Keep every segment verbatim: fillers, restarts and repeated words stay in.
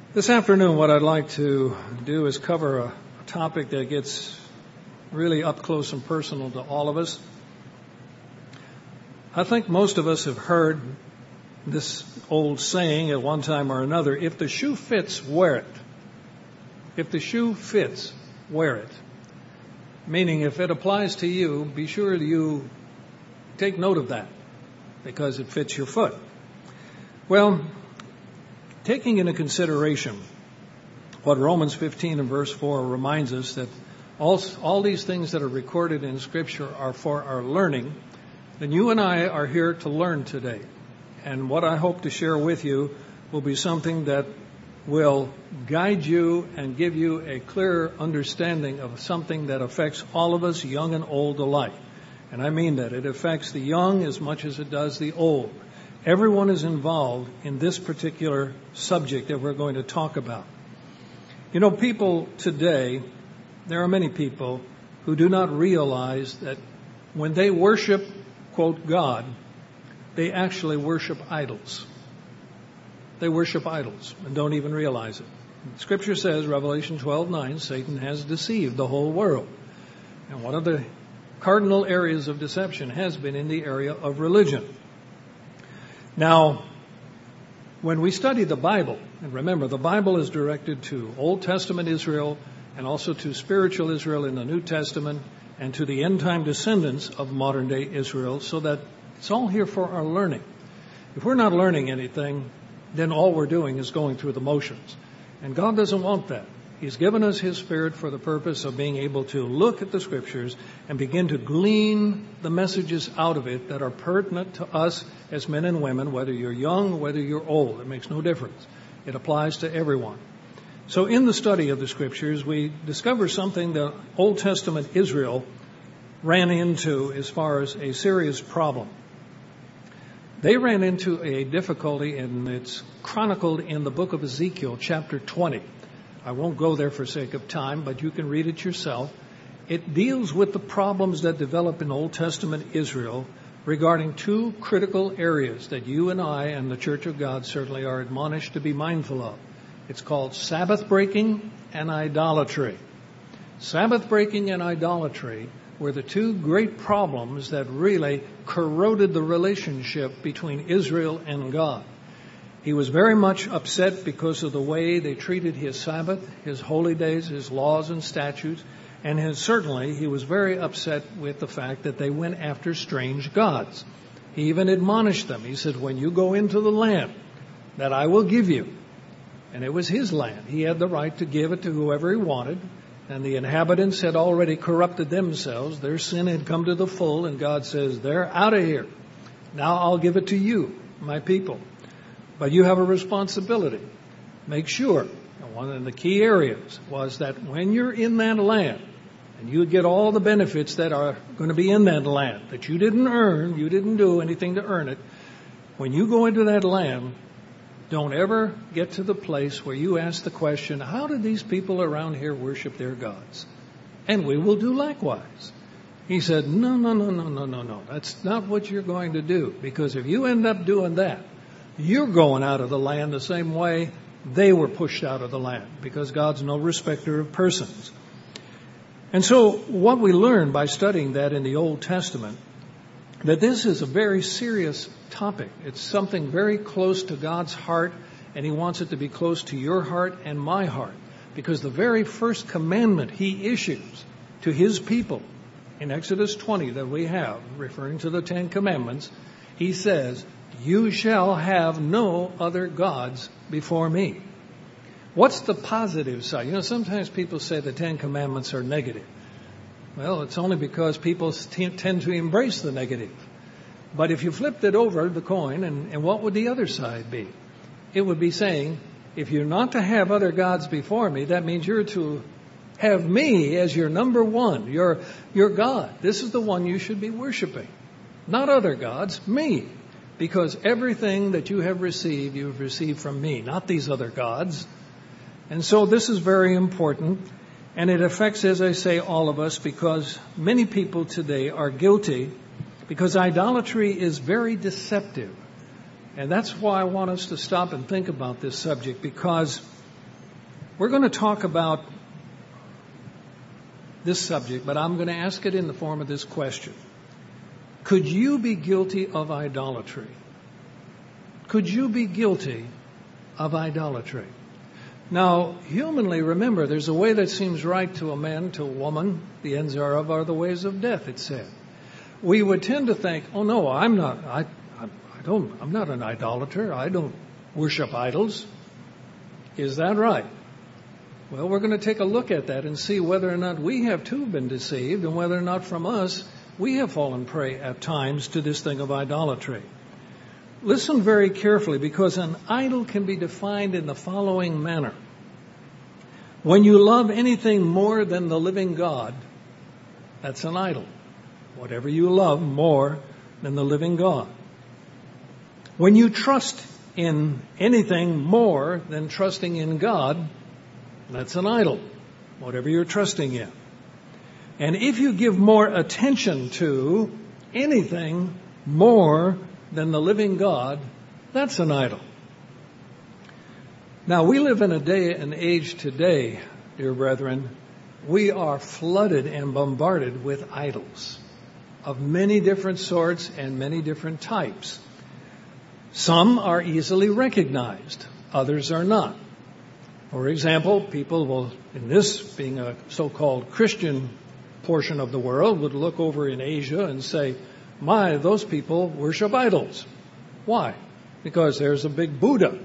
This afternoon, what I'd like to do is cover a topic that gets really up close and personal to all of us. I think most of us have heard this old saying at one time or another, if the shoe fits, wear it. If the shoe fits, wear it. Meaning, if it applies to you, be sure you take note of that because it fits your foot. Well, taking into consideration what Romans fifteen and verse four reminds us, that all, all these things that are recorded in Scripture are for our learning, then you and I are here to learn today. And what I hope to share with you will be something that will guide you and give you a clearer understanding of something that affects all of us, young and old alike. And I mean that. It affects the young as much as it does the old. Everyone is involved in this particular subject that we're going to talk about. You know, people today, there are many people who do not realize that when they worship, quote, God, they actually worship idols. They worship idols and don't even realize it. Scripture says, Revelation twelve nine, Satan has deceived the whole world. And one of the cardinal areas of deception has been in the area of religion. Now, when we study the Bible, and remember, the Bible is directed to Old Testament Israel and also to spiritual Israel in the New Testament and to the end-time descendants of modern-day Israel, so that it's all here for our learning. If we're not learning anything, then all we're doing is going through the motions. And God doesn't want that. He's given us His Spirit for the purpose of being able to look at the Scriptures and begin to glean the messages out of it that are pertinent to us as men and women, whether you're young, whether you're old. It makes no difference. It applies to everyone. So in the study of the Scriptures, we discover something that Old Testament Israel ran into as far as a serious problem. They ran into a difficulty, and it's chronicled in the book of Ezekiel, chapter twenty. I won't go there for sake of time, but you can read it yourself. It deals with the problems that develop in Old Testament Israel regarding two critical areas that you and I and the Church of God certainly are admonished to be mindful of. It's called Sabbath breaking and idolatry. Sabbath breaking and idolatry were the two great problems that really corroded the relationship between Israel and God. He was very much upset because of the way they treated His Sabbath, His holy days, His laws and statutes, and his, certainly he was very upset with the fact that they went after strange gods. He even admonished them. He said, when you go into the land that I will give you, and it was His land, He had the right to give it to whoever He wanted, and the inhabitants had already corrupted themselves. Their sin had come to the full, and God says, they're out of here. Now I'll give it to you, my people. But you have a responsibility. Make sure. And one of the key areas was that when you're in that land, and you get all the benefits that are going to be in that land, that you didn't earn, you didn't do anything to earn it, when you go into that land, don't ever get to the place where you ask the question, how do these people around here worship their gods? And we will do likewise. He said, no, no, no, no, no, no, no. That's not what you're going to do. Because if you end up doing that, you're going out of the land the same way they were pushed out of the land, because God's no respecter of persons. And so what we learn by studying that in the Old Testament, that this is a very serious topic. It's something very close to God's heart, and He wants it to be close to your heart and my heart, because the very first commandment He issues to His people in Exodus twenty that we have, referring to the Ten Commandments, He says, you shall have no other gods before me. What's the positive side? You know, sometimes people say the Ten Commandments are negative. Well, it's only because people t- tend to embrace the negative. But if you flipped it over, the coin, and, and what would the other side be? It would be saying, if you're not to have other gods before me, that means you're to have me as your number one, your, your God. This is the one you should be worshiping. Not other gods, me. Because everything that you have received, you've received from me, not these other gods. And so this is very important. And it affects, as I say, all of us, because many people today are guilty, because idolatry is very deceptive. And that's why I want us to stop and think about this subject, because We're going to talk about this subject, but I'm going to ask it in the form of this question. Could you be guilty of idolatry? Could you be guilty of idolatry? Now, humanly, remember, there's a way that seems right to a man, to a woman. The ends thereof are the ways of death, it said. We would tend to think, oh no, I'm not, I, I, I don't, I'm not an idolater. I don't worship idols. Is that right? Well, we're going to take a look at that and see whether or not we have too been deceived and whether or not from us we have fallen prey at times to this thing of idolatry. Listen very carefully, because an idol can be defined in the following manner. When you love anything more than the living God, that's an idol. Whatever you love more than the living God. When you trust in anything more than trusting in God, that's an idol. Whatever you're trusting in. And if you give more attention to anything more than the living God, that's an idol. Now, we live in a day and age today, dear brethren, we are flooded and bombarded with idols of many different sorts and many different types. Some are easily recognized, others are not. For example, people will, in this being a so-called Christian portion of the world, would look over in Asia and say, my, those people worship idols. Why? Because there's a big Buddha.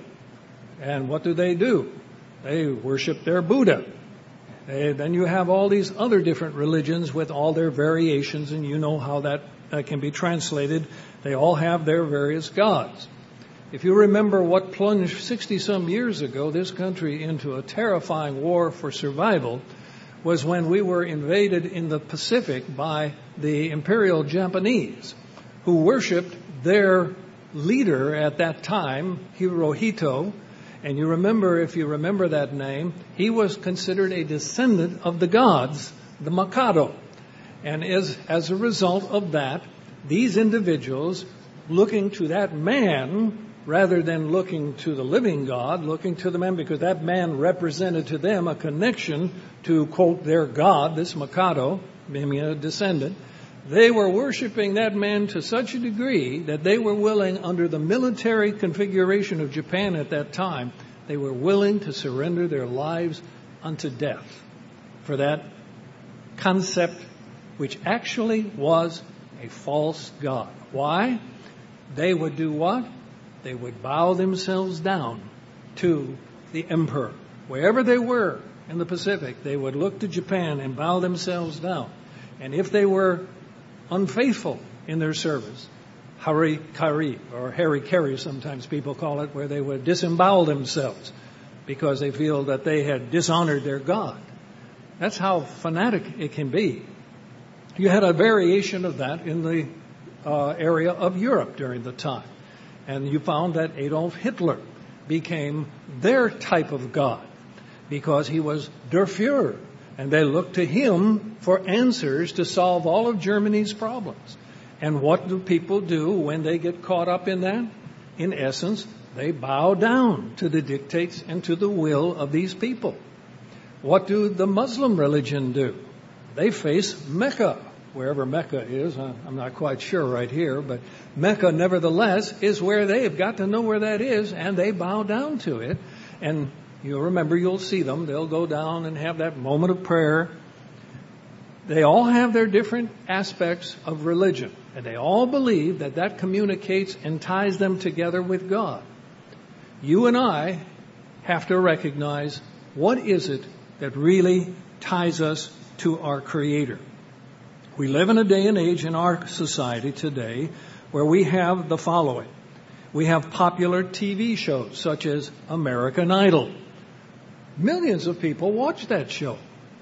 And what do they do? They worship their Buddha. They, then you have all these other different religions with all their variations, and you know how that uh, can be translated. They all have their various gods. If you remember what plunged sixty-some years ago this country into a terrifying war for survival, was when we were invaded in the Pacific by the Imperial Japanese, who worshipped their leader at that time, Hirohito. And you remember, if you remember that name, he was considered a descendant of the gods, the Mikado. And as, as a result of that, these individuals, looking to that man, rather than looking to the living God, looking to the man, because that man represented to them a connection to, quote, their God, this Mikado, being a descendant, they were worshiping that man to such a degree that they were willing, under the military configuration of Japan at that time, they were willing to surrender their lives unto death for that concept, which actually was a false God. Why? They would do what? They would bow themselves down to the emperor. Wherever they were in the Pacific, they would look to Japan and bow themselves down. And if they were unfaithful in their service, harikari, or harikari sometimes people call it, where they would disembowel themselves because they feel that they had dishonored their God. That's how fanatic it can be. You had a variation of that in the uh, area of Europe during the time. And you found that Adolf Hitler became their type of God because he was der Führer. And they looked to him for answers to solve all of Germany's problems. And what do people do when they get caught up in that? In essence, they bow down to the dictates and to the will of these people. What do the Muslim religion do? They face Mecca. Wherever Mecca is, I'm not quite sure right here, but Mecca, nevertheless, is where they have got to know where that is, and they bow down to it. And you'll remember, you'll see them. They'll go down and have that moment of prayer. They all have their different aspects of religion, and they all believe that that communicates and ties them together with God. You and I have to recognize, what is it that really ties us to our Creator? We live in a day and age in our society today where we have the following. We have popular T V shows such as American Idol. Millions of people watch that show.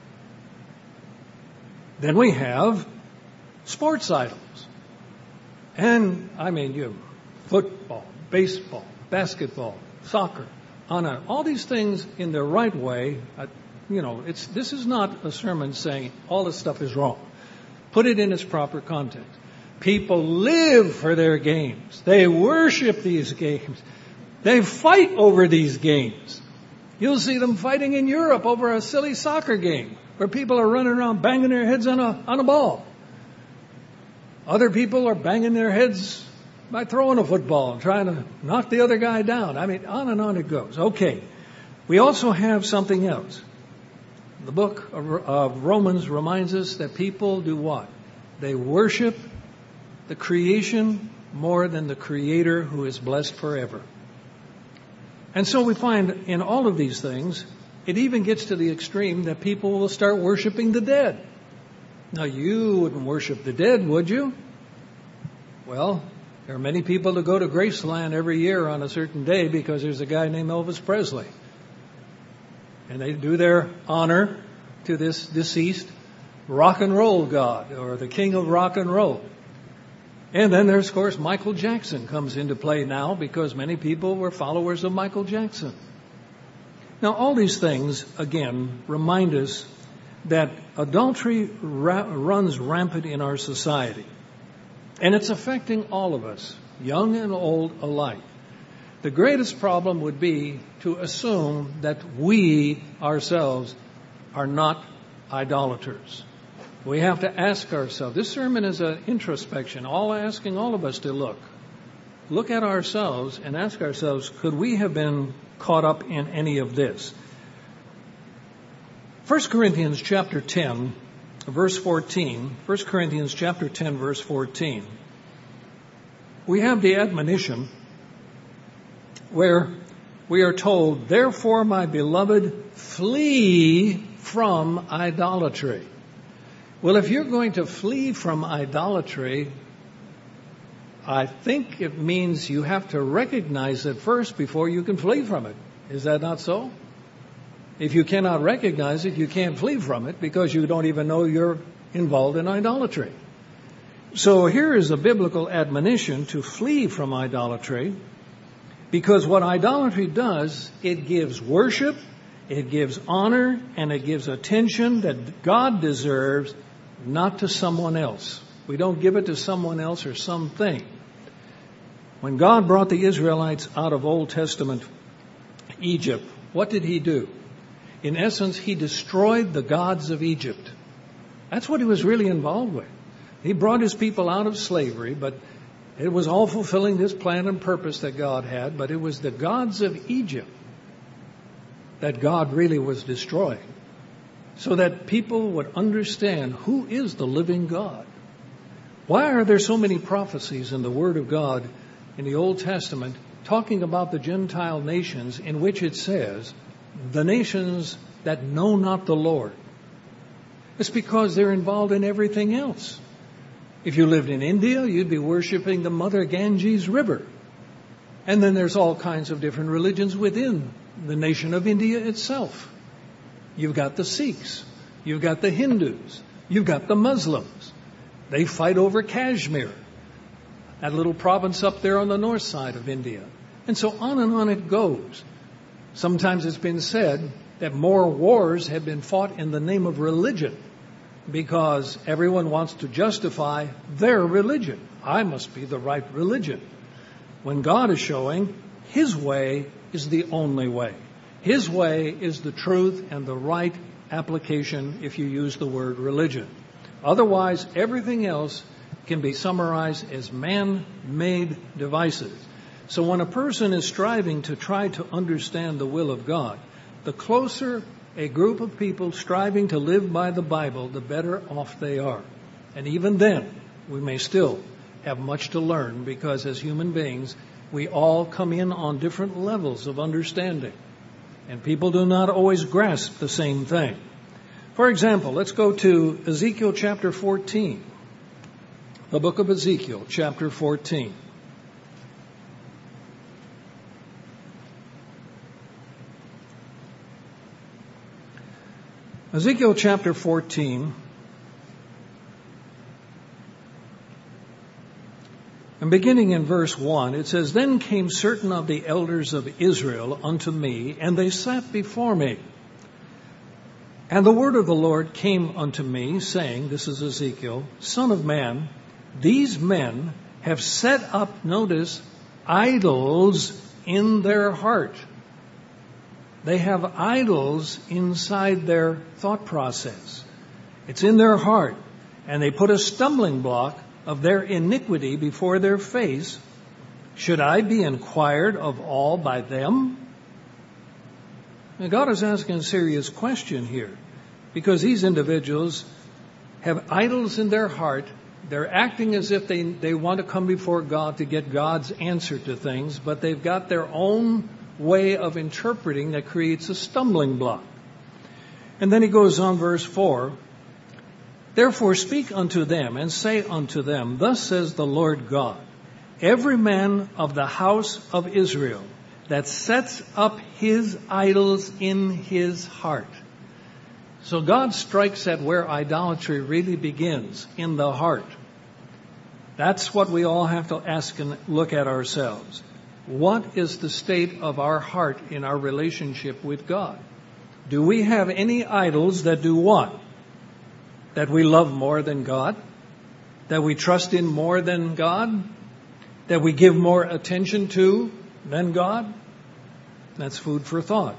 Then we have sports idols. And, I mean, you have football, baseball, basketball, soccer, on a, all these things in their right way. Uh, you know, it's this is not a sermon saying all this stuff is wrong. Put it in its proper context. People live for their games. They worship these games. They fight over these games. You'll see them fighting in Europe over a silly soccer game where people are running around banging their heads on a, on a ball. Other people are banging their heads by throwing a football and trying to knock the other guy down. I mean, on and on it goes. Okay. We also have something else. The book of Romans reminds us that people do what? They worship the creation more than the Creator who is blessed forever. And so we find in all of these things, it even gets to the extreme that people will start worshiping the dead. Now, you wouldn't worship the dead, would you? Well, there are many people that go to Graceland every year on a certain day because there's a guy named Elvis Presley. And they do their honor to this deceased rock and roll god or the king of rock and roll. And then there's, of course, Michael Jackson comes into play now because many people were followers of Michael Jackson. Now, all these things, again, remind us that adultery ra- runs rampant in our society. And it's affecting all of us, young and old alike. The greatest problem would be to assume that we ourselves are not idolaters. We have to ask ourselves. This sermon is an introspection, all asking all of us to look. Look at ourselves and ask ourselves, could we have been caught up in any of this? First Corinthians chapter ten, verse fourteen. First Corinthians chapter ten, verse fourteen. We have the admonition where we are told, therefore, my beloved, flee from idolatry. Well, if you're going to flee from idolatry, I think it means you have to recognize it first before you can flee from it. Is that not so? If you cannot recognize it, you can't flee from it because you don't even know you're involved in idolatry. So here is a biblical admonition to flee from idolatry, because what idolatry does, it gives worship, it gives honor, and it gives attention that God deserves, not to someone else. We don't give it to someone else or something. When God brought the Israelites out of Old Testament Egypt, what did He do? In essence, He destroyed the gods of Egypt. That's what He was really involved with. He brought His people out of slavery, but it was all fulfilling this plan and purpose that God had, but it was the gods of Egypt that God really was destroying, so that people would understand who is the living God. Why are there so many prophecies in the Word of God in the Old Testament talking about the Gentile nations in which it says, the nations that know not the Lord? It's because they're involved in everything else. If you lived in India, you'd be worshiping the Mother Ganges River. And then there's all kinds of different religions within the nation of India itself. You've got the Sikhs. You've got the Hindus. You've got the Muslims. They fight over Kashmir, that little province up there on the north side of India. And so on and on it goes. Sometimes it's been said that more wars have been fought in the name of religion because everyone wants to justify their religion. I must be the right religion. When God is showing His way is the only way. His way is the truth and the right application if you use the word religion. Otherwise, everything else can be summarized as man-made devices. So when a person is striving to try to understand the will of God, the closer a group of people striving to live by the Bible, the better off they are. And even then, we may still have much to learn because as human beings, we all come in on different levels of understanding. And people do not always grasp the same thing. For example, let's go to Ezekiel chapter fourteen. The book of Ezekiel chapter fourteen. Ezekiel chapter fourteen. And beginning in verse one, it says, Then came certain of the elders of Israel unto me, and they sat before me. And the word of the Lord came unto me, saying, this is Ezekiel, Son of man, these men have set up, notice, idols in their heart. They have idols inside their thought process. It's in their heart. And they put a stumbling block of their iniquity before their face. Should I be inquired of all by them? Now God is asking a serious question here, because these individuals have idols in their heart. They're acting as if they, they want to come before God to get God's answer to things, but they've got their own way of interpreting that creates a stumbling block. And then he goes on, verse four, therefore speak unto them and say unto them, thus says the Lord God, every man of the house of Israel that sets up his idols in his heart. So God strikes at where idolatry really begins, in the heart. That's what we all have to ask and look at ourselves. What is the state of our heart in our relationship with God? Do we have any idols that do what? That we love more than God? That we trust in more than God? That we give more attention to than God? That's food for thought.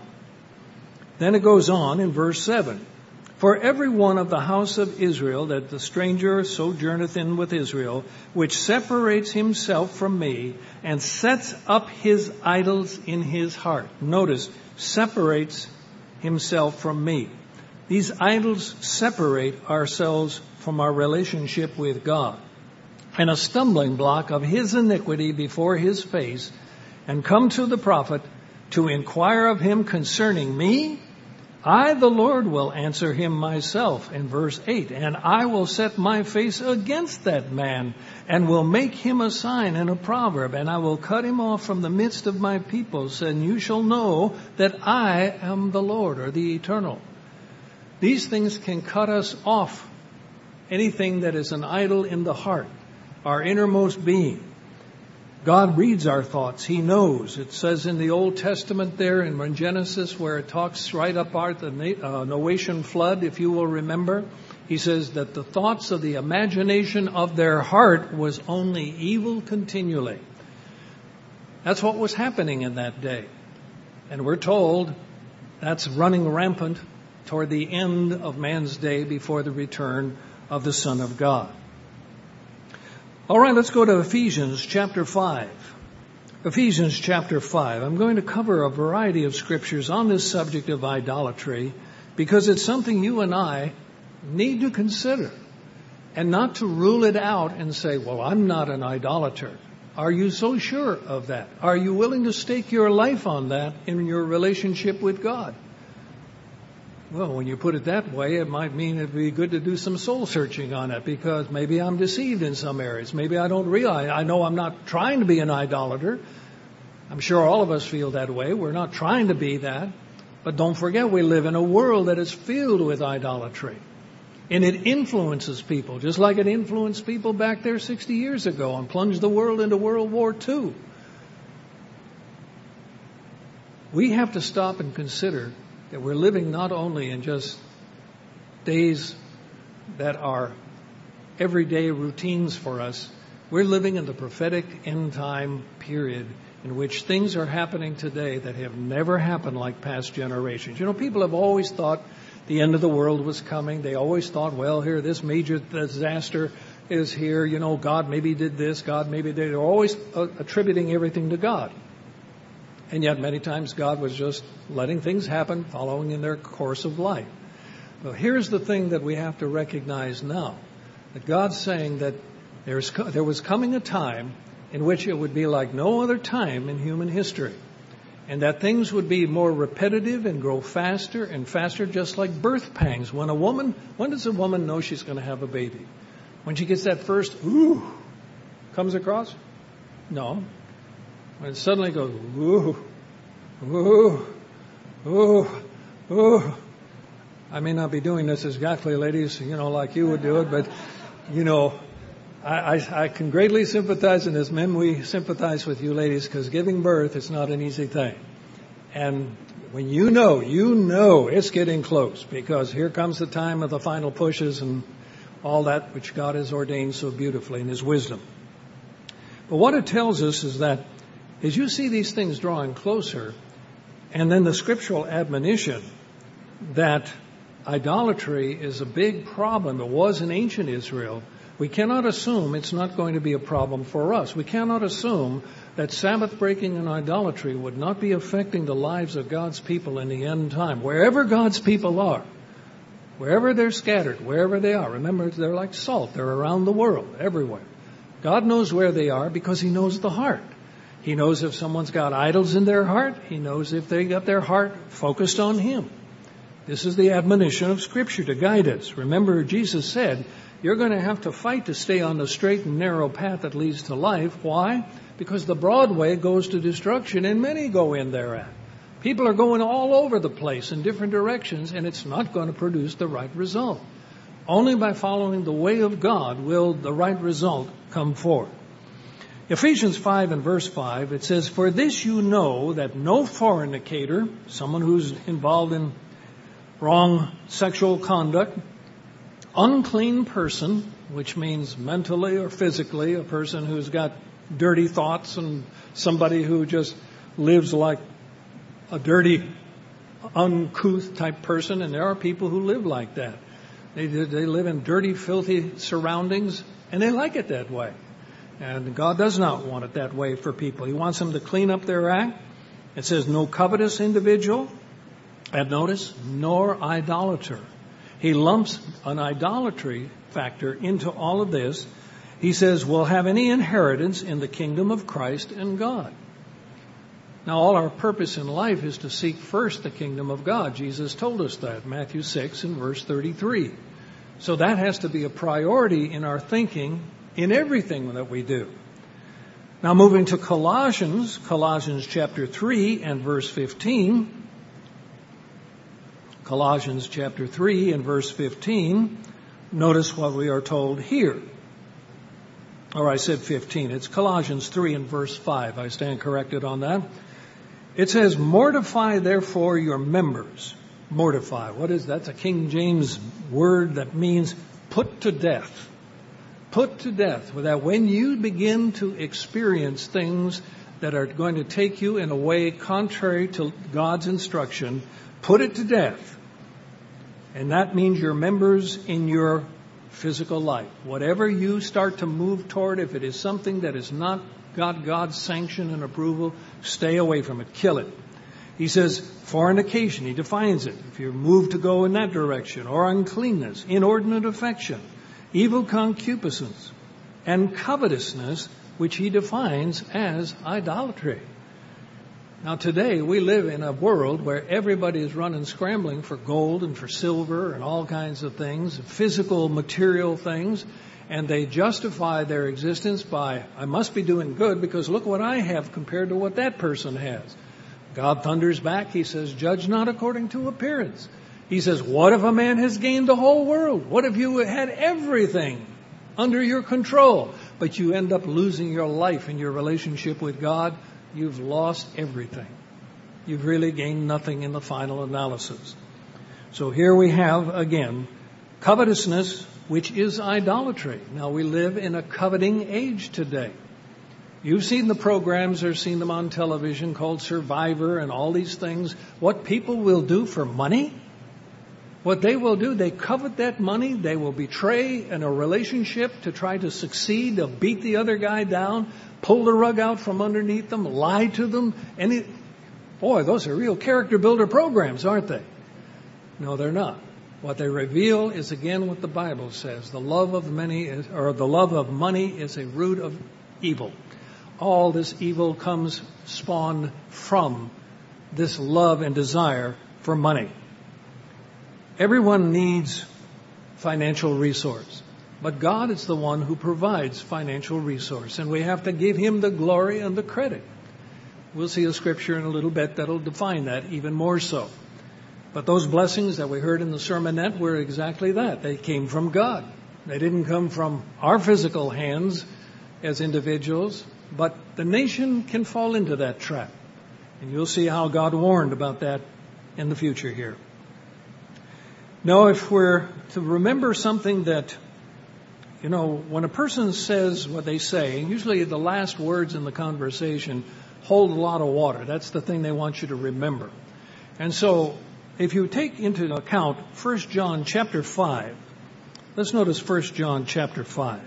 Then it goes on in verse seven. For every one of the house of Israel that the stranger sojourneth in with Israel, which separates himself from me and sets up his idols in his heart. Notice, separates himself from me. These idols separate ourselves from our relationship with God. And a stumbling block of his iniquity before his face, and come to the prophet to inquire of him concerning me, I, the Lord, will answer him myself, in verse eight, and I will set my face against that man, and will make him a sign and a proverb, and I will cut him off from the midst of my peoples, and you shall know that I am the Lord, or the Eternal. These things can cut us off, anything that is an idol in the heart, our innermost being. God reads our thoughts. He knows. It says in the Old Testament there in Genesis, where it talks right up at the uh, Noachian flood, if you will remember, he says that the thoughts of the imagination of their heart was only evil continually. That's what was happening in that day. And we're told that's running rampant toward the end of man's day before the return of the Son of God. All right, let's go to Ephesians chapter five. Ephesians chapter five. I'm going to cover a variety of scriptures on this subject of idolatry because it's something you and I need to consider, and not to rule it out and say, well, I'm not an idolater. Are you so sure of that? Are you willing to stake your life on that in your relationship with God? Well, when you put it that way, it might mean it'd be good to do some soul searching on it, because maybe I'm deceived in some areas. Maybe I don't realize. I know I'm not trying to be an idolater. I'm sure all of us feel that way. We're not trying to be that. But don't forget, we live in a world that is filled with idolatry. And it influences people, just like it influenced people back there sixty years ago and plunged the world into World War Two. We have to stop and consider that we're living not only in just days that are everyday routines for us, we're living in the prophetic end time period in which things are happening today that have never happened like past generations. You know, people have always thought the end of the world was coming. They always thought, well, here, this major disaster is here. You know, God maybe did this, God maybe did. They're always uh, attributing everything to God. And yet many times God was just letting things happen, following in their course of life. Well, here's the thing that we have to recognize now. That God's saying that there's, there was coming a time in which it would be like no other time in human history. And that things would be more repetitive and grow faster and faster, just like birth pangs. When a woman, when does a woman know she's going to have a baby? When she gets that first, ooh, comes across? No. When it suddenly goes, ooh, ooh, ooh, ooh. I may not be doing this exactly, ladies, you know, like you would do it, but, you know, I, I, I can greatly sympathize, and as men we sympathize with you ladies, because giving birth is not an easy thing. And when you know, you know it's getting close, because here comes the time of the final pushes and all that which God has ordained so beautifully in His wisdom. But what it tells us is that as you see these things drawing closer, And then the scriptural admonition that idolatry is a big problem. It was in ancient Israel. We cannot assume it's not going to be a problem for us. We cannot assume that Sabbath breaking and idolatry would not be affecting the lives of God's people in the end time. Wherever God's people are, wherever they're scattered, wherever they are. Remember, they're like salt. They're around the world, everywhere. God knows where they are because He knows the heart. He knows if someone's got idols in their heart. He knows if they got their heart focused on Him. This is the admonition of Scripture to guide us. Remember, Jesus said, you're going to have to fight to stay on the straight and narrow path that leads to life. Why? Because the broad way goes to destruction and many go in thereat. People are going all over the place in different directions, and it's not going to produce the right result. Only by following the way of God will the right result come forth. Ephesians five and verse five, it says, for this you know that no fornicator, someone who's involved in wrong sexual conduct, unclean person, which means mentally or physically, a person who's got dirty thoughts and somebody who just lives like a dirty, uncouth type person, and there are people who live like that. They, they live in dirty, filthy surroundings, and they like it that way. And God does not want it that way for people. He wants them to clean up their act. It says, no covetous individual, and notice, nor idolater. He lumps an idolatry factor into all of this. He says, will have any inheritance in the kingdom of Christ and God. Now, all our purpose in life is to seek first the kingdom of God. Jesus told us that, Matthew six and verse thirty-three. So that has to be a priority in our thinking in everything that we do. Now, moving to Colossians, Colossians chapter three and verse fifteen. Colossians chapter three and verse fifteen. Notice what we are told here. Or I said fifteen. It's Colossians three and verse five. I stand corrected on that. It says, mortify therefore your members. Mortify. What is that? That's a King James word that means put to death. Put to death. That when you begin to experience things that are going to take you in a way contrary to God's instruction, put it to death. And that means your members in your physical life. Whatever you start to move toward, if it is something that is not got God's sanction and approval, stay away from it. Kill it. He says fornication. He defines it. If you're moved to go in that direction, or uncleanness, inordinate affection, evil concupiscence, and covetousness, which he defines as idolatry. Now today we live in a world where everybody is running scrambling for gold and for silver and all kinds of things, physical, material things, and they justify their existence by, I must be doing good because look what I have compared to what that person has. God thunders back. He says, judge not according to appearance. He says, what if a man has gained the whole world? What if you had everything under your control, but you end up losing your life and your relationship with God? You've lost everything. You've really gained nothing in the final analysis. So here we have, again, covetousness, which is idolatry. Now, we live in a coveting age today. You've seen the programs or seen them on television called Survivor and all these things. What people will do for money, what they will do, they covet that money. They will betray in a relationship to try to succeed. They'll beat the other guy down, pull the rug out from underneath them, lie to them. And it, boy, those are real character builder programs, aren't they? No, they're not. What they reveal is again what the Bible says. The love of many is, or the love of money is a root of evil. All this evil comes spawned from this love and desire for money. Everyone needs financial resource, but God is the one who provides financial resource, and we have to give Him the glory and the credit. We'll see a scripture in a little bit that'll define that even more so. But those blessings that we heard in the sermonette were exactly that. They came from God. They didn't come from our physical hands as individuals, but the nation can fall into that trap. And you'll see how God warned about that in the future here. Now, if we're to remember something that, you know, when a person says what they say, usually the last words in the conversation hold a lot of water. That's the thing they want you to remember. And so if you take into account First John chapter five, let's notice First John chapter five.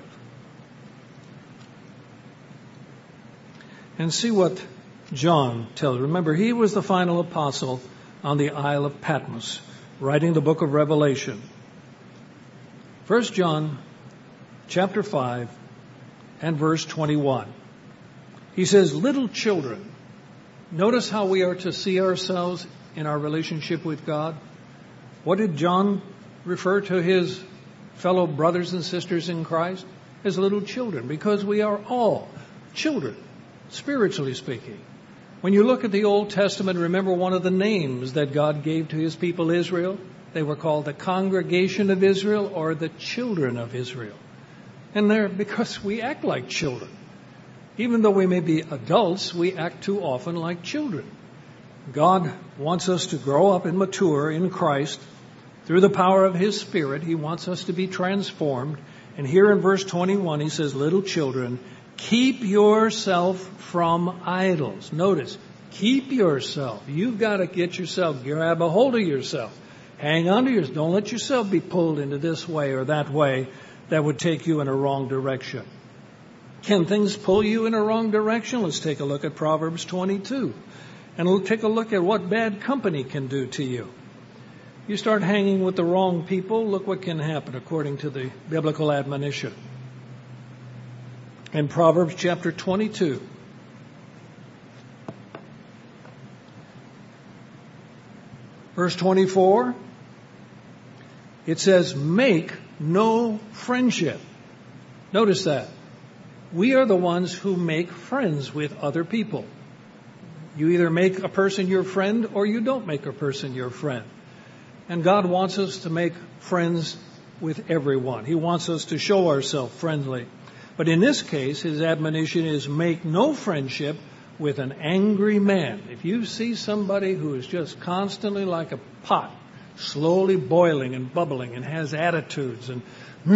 And see what John tells. Remember, he was the final apostle on the Isle of Patmos, writing the book of Revelation. First John chapter five and verse twenty-one. He says, little children, notice how we are to see ourselves in our relationship with God. What did John refer to his fellow brothers and sisters in Christ? As little children, because we are all children, spiritually speaking. When you look at the Old Testament, remember one of the names that God gave to his people Israel? They were called the congregation of Israel or the children of Israel. And they're because we act like children. Even though we may be adults, we act too often like children. God wants us to grow up and mature in Christ through the power of his Spirit. He wants us to be transformed. And here in verse twenty-one, he says, little children, keep yourself from idols. Notice, keep yourself. You've got to get yourself, grab a hold of yourself. Hang on to yourself. Don't let yourself be pulled into this way or that way that would take you in a wrong direction. Can things pull you in a wrong direction? Let's take a look at Proverbs twenty-two. And we'll take a look at what bad company can do to you. You start hanging with the wrong people, look what can happen according to the biblical admonition. In Proverbs chapter twenty-two, verse twenty-four, it says, make no friendship. Notice that. We are the ones who make friends with other people. You either make a person your friend or you don't make a person your friend. And God wants us to make friends with everyone. He wants us to show ourselves friendly. But in this case, his admonition is make no friendship with an angry man. If you see somebody who is just constantly like a pot, slowly boiling and bubbling and has attitudes and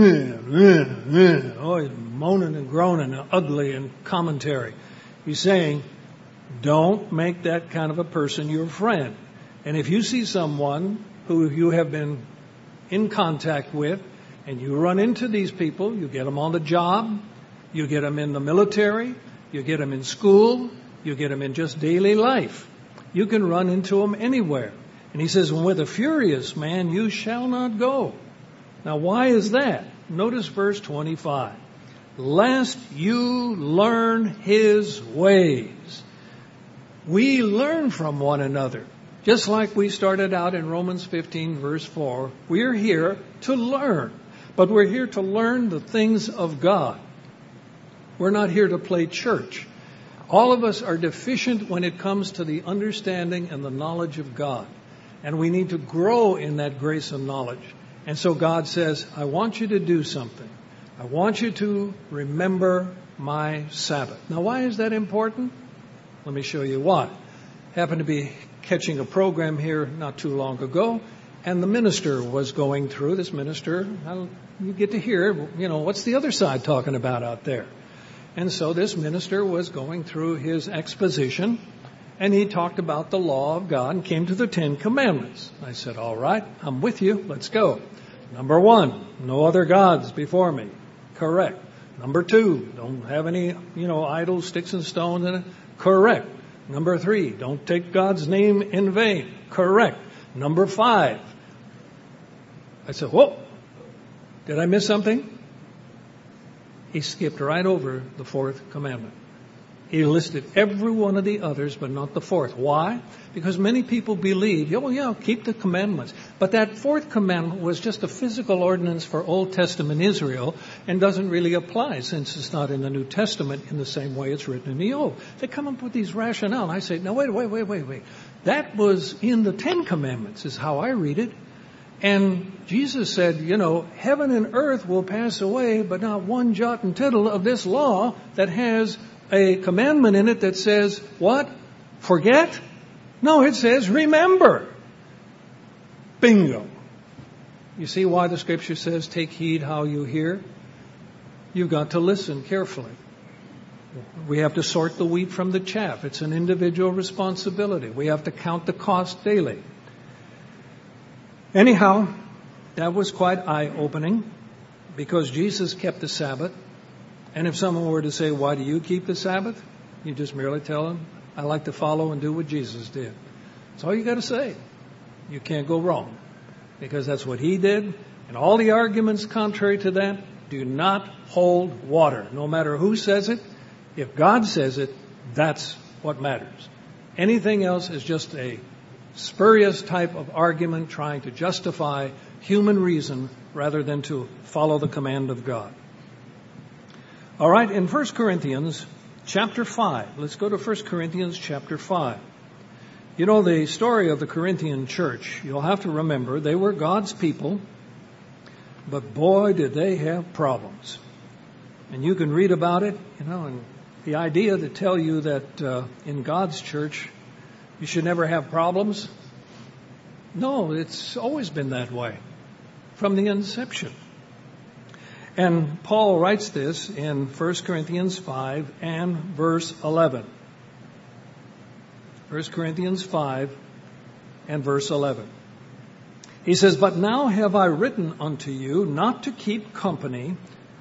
always moaning and groaning and ugly and commentary, he's saying, don't make that kind of a person your friend. And if you see someone who you have been in contact with and you run into these people, you get them on the job, you get them in the military, you get them in school, you get them in just daily life. You can run into them anywhere. And he says, with a furious man you shall not go. Now why is that? Notice verse twenty-five. Lest you learn his ways. We learn from one another. Just like we started out in Romans fifteen, verse four, we're here to learn. But we're here to learn the things of God. We're not here to play church. All of us are deficient when it comes to the understanding and the knowledge of God. And we need to grow in that grace and knowledge. And so God says, I want you to do something. I want you to remember my Sabbath. Now, why is that important? Let me show you why. Happened to be catching a program here not too long ago, and the minister was going through, this minister, you get to hear, you know, what's the other side talking about out there? And so this minister was going through his exposition, and he talked about the law of God and came to the Ten Commandments. I said, all right, I'm with you. Let's go. Number one, no other gods before me. Correct. Number two, don't have any, you know, idols, sticks and stones in it. Correct. Number three, don't take God's name in vain. Correct. Number five. I said, whoa, did I miss something? He skipped right over the fourth commandment. He listed every one of the others, but not the fourth. Why? Because many people believe, oh yeah, keep the commandments. But that fourth commandment was just a physical ordinance for Old Testament Israel and doesn't really apply since it's not in the New Testament in the same way it's written in the Old. They come up with these rationale. And I say, no, wait, wait, wait, wait, wait. That was in the Ten Commandments is how I read it. And Jesus said, you know, heaven and earth will pass away, but not one jot and tittle of this law that has a commandment in it that says, what? Forget? No, it says remember. Bingo. You see why the scripture says take heed how you hear? You've got to listen carefully. We have to sort the wheat from the chaff. It's an individual responsibility. We have to count the cost daily. Anyhow, that was quite eye-opening because Jesus kept the Sabbath. And if someone were to say, why do you keep the Sabbath? You just merely tell them, I like to follow and do what Jesus did. That's all you got to say. You can't go wrong because that's what he did. And all the arguments contrary to that do not hold water. No matter who says it, if God says it, that's what matters. Anything else is just a spurious type of argument trying to justify human reason rather than to follow the command of God. All right, in First Corinthians chapter five, let's go to First Corinthians chapter five. You know, the story of the Corinthian church, you'll have to remember, they were God's people, but boy, did they have problems. And you can read about it, you know, and the idea to tell you that uh, in God's church you should never have problems. No, it's always been that way from the inception. And Paul writes this in First Corinthians five and verse eleven. First Corinthians five and verse eleven. He says, but now have I written unto you not to keep company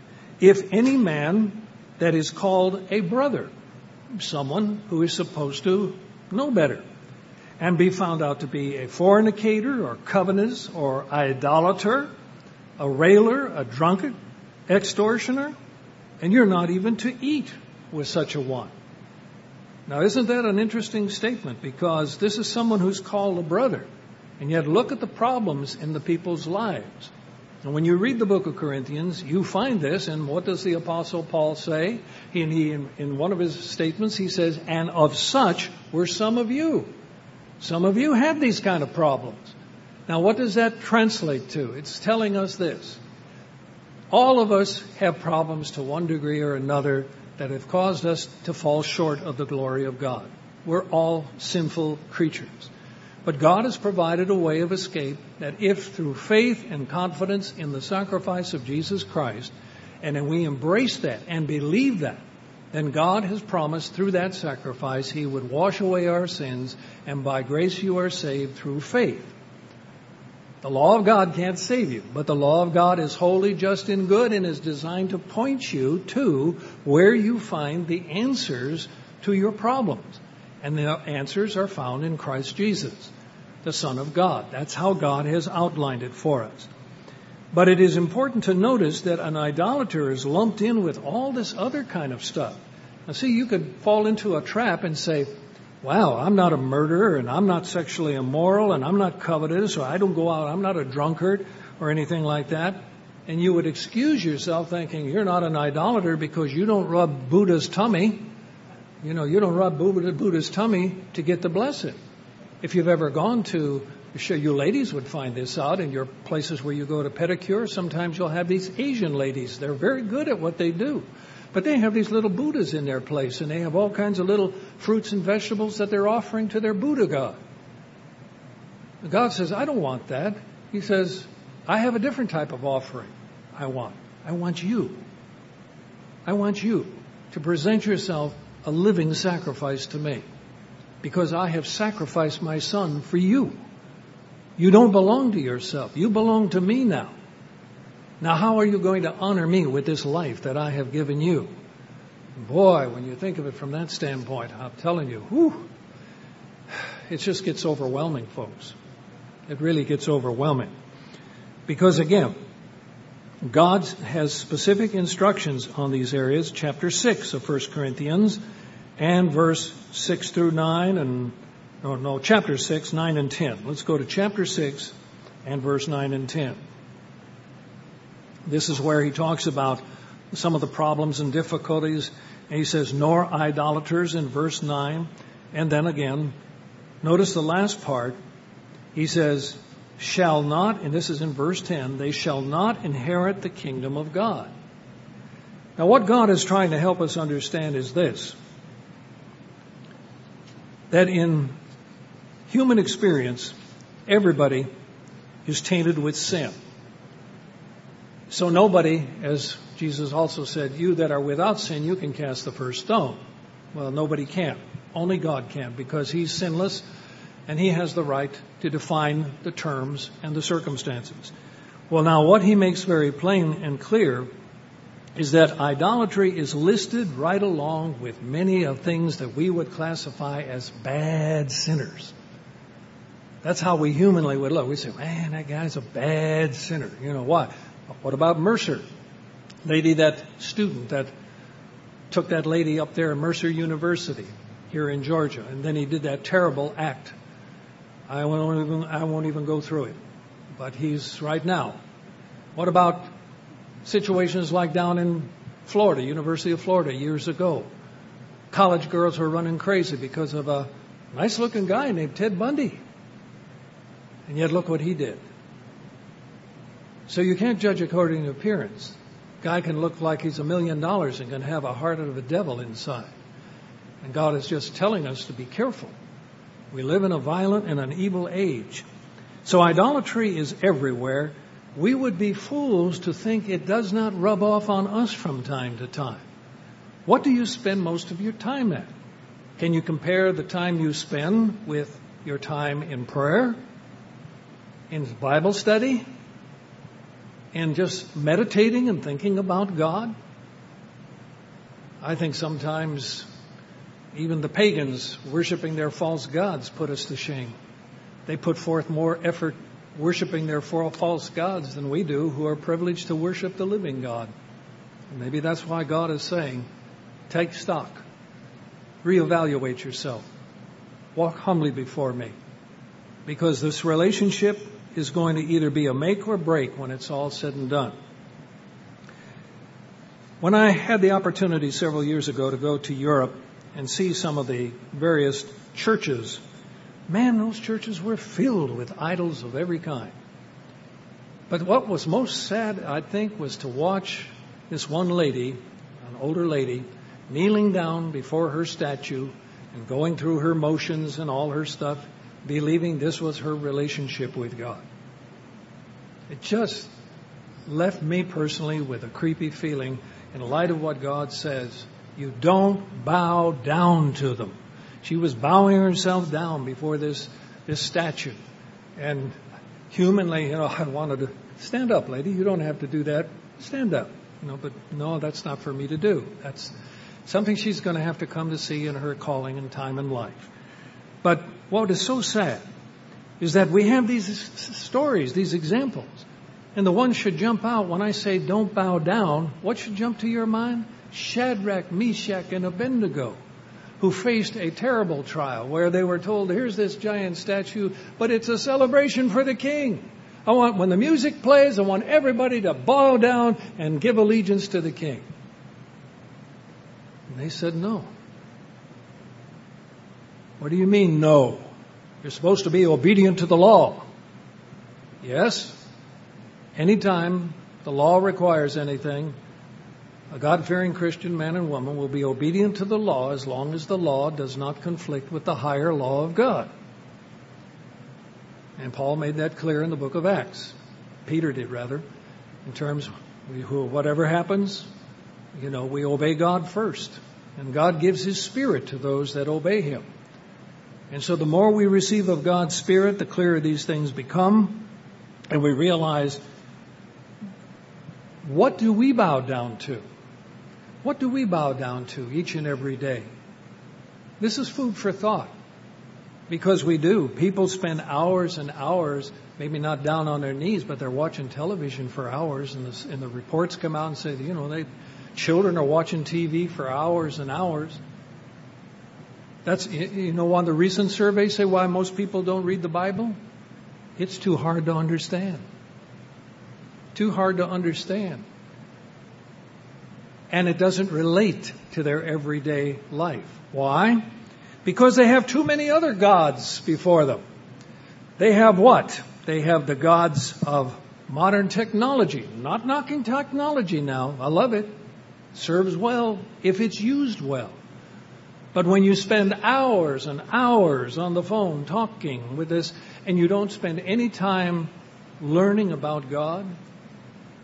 if any man that is called a brother, someone who is supposed to know better, and be found out to be a fornicator or covetous or idolater, a railer, a drunkard, extortioner, and you're not even to eat with such a one. Now, isn't that an interesting statement? Because this is someone who's called a brother. And yet look at the problems in the people's lives. And when you read the book of Corinthians, you find this. And what does the Apostle Paul say? He, he, in, in one of his statements, he says, and of such were some of you. Some of you had these kind of problems. Now, what does that translate to? It's telling us this. All of us have problems to one degree or another that have caused us to fall short of the glory of God. We're all sinful creatures. But God has provided a way of escape that if through faith and confidence in the sacrifice of Jesus Christ, and then we embrace that and believe that, then God has promised through that sacrifice He would wash away our sins, and by grace you are saved through faith. The law of God can't save you, but the law of God is holy, just, and good, and is designed to point you to where you find the answers to your problems. And the answers are found in Christ Jesus, the Son of God. That's how God has outlined it for us. But it is important to notice that an idolater is lumped in with all this other kind of stuff. Now see, you could fall into a trap and say, wow, I'm not a murderer, and I'm not sexually immoral, and I'm not covetous, or I don't go out, I'm not a drunkard, or anything like that. And you would excuse yourself thinking you're not an idolater because you don't rub Buddha's tummy. You know, you don't rub Buddha's tummy to get the blessing. If you've ever gone to, I'm sure you ladies would find this out in your places where you go to pedicure. Sometimes you'll have these Asian ladies. They're very good at what they do. But they have these little Buddhas in their place, and they have all kinds of little fruits and vegetables that they're offering to their Buddha God. God says, I don't want that. He says, I have a different type of offering I want. I want you. I want you to present yourself a living sacrifice to me, because I have sacrificed my son for you. You don't belong to yourself. You belong to me now. Now, how are you going to honor me with this life that I have given you? Boy, when you think of it from that standpoint, I'm telling you, whew, it just gets overwhelming, folks. It really gets overwhelming. Because again, God has specific instructions on these areas. Chapter six of First Corinthians and verse six through nine, and no, no, chapter six, nine and ten. Let's go to chapter six and verse nine and ten. This is where he talks about some of the problems and difficulties. And he says, nor idolaters in verse nine. And then again, notice the last part. He says, shall not, and this is in verse ten, they shall not inherit the kingdom of God. Now what God is trying to help us understand is this, that in human experience, everybody is tainted with sin. So nobody, as Jesus also said, you that are without sin, you can cast the first stone. Well, nobody can. Only God can, because He's sinless and He has the right to define the terms and the circumstances. Well, now what He makes very plain and clear is that idolatry is listed right along with many of things that we would classify as bad sinners. That's how we humanly would look. We say, man, that guy's a bad sinner. You know why? What about Mercer? Lady, that student that took that lady up there at Mercer University here in Georgia, and then he did that terrible act. I won't even, I won't even go through it. But he's right now. What about situations like down in Florida, University of Florida, years ago? College girls were running crazy because of a nice-looking guy named Ted Bundy. And yet look what he did. So you can't judge according to appearance. Guy can look like he's a million dollars and can have a heart of a devil inside. And God is just telling us to be careful. We live in a violent and an evil age. So idolatry is everywhere. We would be fools to think it does not rub off on us from time to time. What do you spend most of your time at? Can you compare the time you spend with your time in prayer, in Bible study, and just meditating and thinking about God? I think sometimes even the pagans worshiping their false gods put us to shame. They put forth more effort worshiping their false gods than we do, who are privileged to worship the living God. And maybe that's why God is saying, take stock, reevaluate yourself, walk humbly before me, because this relationship is going to either be a make or break when it's all said and done. When I had the opportunity several years ago to go to Europe and see some of the various churches, man, those churches were filled with idols of every kind. But what was most sad, I think, was to watch this one lady, an older lady, kneeling down before her statue and going through her motions and all her stuff, believing this was her relationship with God. It just left me personally with a creepy feeling in light of what God says. You don't bow down to them. She was bowing herself down before this, this statue. And humanly, you know, I wanted to stand up, lady. You don't have to do that. Stand up. You know, but no, that's not for me to do. That's something she's going to have to come to see in her calling and time in life. But what is so sad is that we have these stories, these examples. And the one should jump out when I say don't bow down. What should jump to your mind? Shadrach, Meshach, and Abednego, who faced a terrible trial where they were told, here's this giant statue, but it's a celebration for the king. I want, when the music plays, I want everybody to bow down and give allegiance to the king. And they said no. What do you mean no? You're supposed to be obedient to the law. Yes. Anytime the law requires anything, a God-fearing Christian man and woman will be obedient to the law as long as the law does not conflict with the higher law of God. And Paul made that clear in the book of Acts. Peter did, rather, in terms of whatever happens, you know, we obey God first. And God gives His Spirit to those that obey Him. And so the more we receive of God's Spirit, the clearer these things become. And we realize, what do we bow down to? What do we bow down to each and every day? This is food for thought. Because we do. People spend hours and hours, maybe not down on their knees, but they're watching television for hours. And the, and the reports come out and say, you know, they, children are watching T V for hours and hours. That's, you know, one of the recent surveys say why most people don't read the Bible? It's too hard to understand. Too hard to understand. And it doesn't relate to their everyday life. Why? Because they have too many other gods before them. They have what? They have the gods of modern technology. Not knocking technology now. I love it. Serves well if it's used well. But when you spend hours and hours on the phone talking with this, and you don't spend any time learning about God,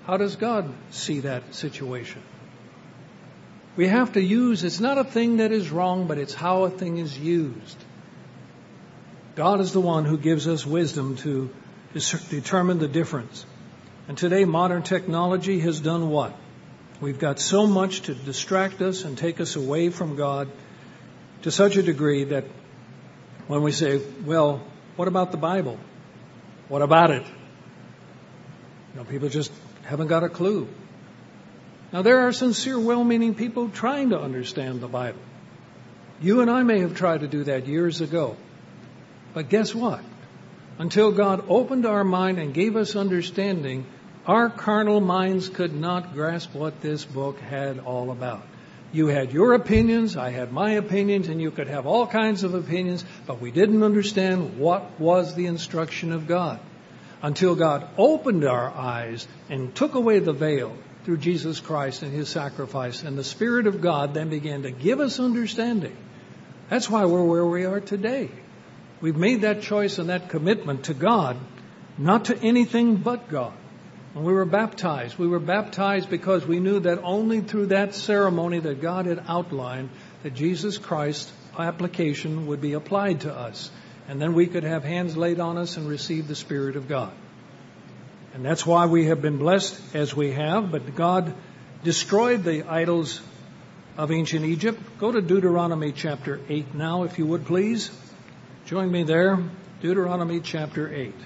How does God see that situation? We have to use, it's not a thing that is wrong, but it's how a thing is used. God is the one who gives us wisdom to determine the difference. And today modern technology has done what? We've got so much to distract us and take us away from God to such a degree that when we say, well, what about the Bible? What about it? You know, people just haven't got a clue. Now, there are sincere, well-meaning people trying to understand the Bible. You and I may have tried to do that years ago. But guess what? Until God opened our mind and gave us understanding, our carnal minds could not grasp what this book had all about. You had your opinions, I had my opinions, and you could have all kinds of opinions, but we didn't understand what was the instruction of God. Until God opened our eyes and took away the veil through Jesus Christ and His sacrifice, and the Spirit of God then began to give us understanding. That's why we're where we are today. We've made that choice and that commitment to God, not to anything but God. When we were baptized, we were baptized because we knew that only through that ceremony that God had outlined, that Jesus Christ's application would be applied to us. And then we could have hands laid on us and receive the Spirit of God. And that's why we have been blessed as we have. But God destroyed the idols of ancient Egypt. Go to Deuteronomy chapter eight now, if you would please. Join me there. Deuteronomy chapter eight.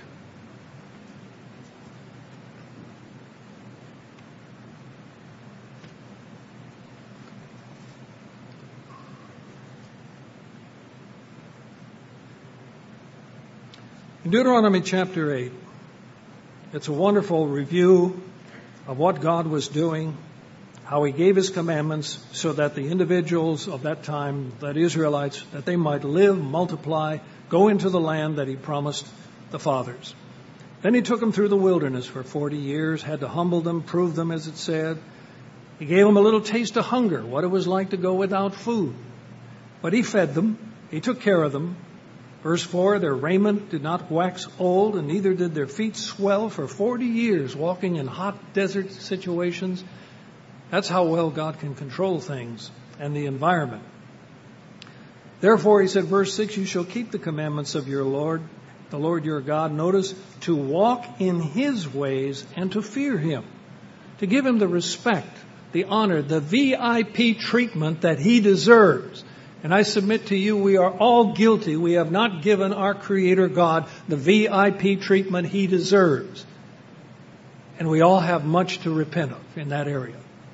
In Deuteronomy chapter eight, it's a wonderful review of what God was doing, how He gave His commandments so that the individuals of that time, that Israelites, that they might live, multiply, go into the land that He promised the fathers. Then He took them through the wilderness for forty years, had to humble them, prove them, as it said. He gave them a little taste of hunger, what it was like to go without food. But He fed them. He took care of them. Verse four, their raiment did not wax old, and neither did their feet swell for forty years, walking in hot desert situations. That's how well God can control things and the environment. Therefore, He said, verse six, you shall keep the commandments of your Lord, the Lord your God. Notice, to walk in His ways and to fear Him, to give Him the respect, the honor, the V I P treatment that He deserves. And I submit to you, we are all guilty. We have not given our Creator God the V I P treatment He deserves. And we all have much to repent of in that area.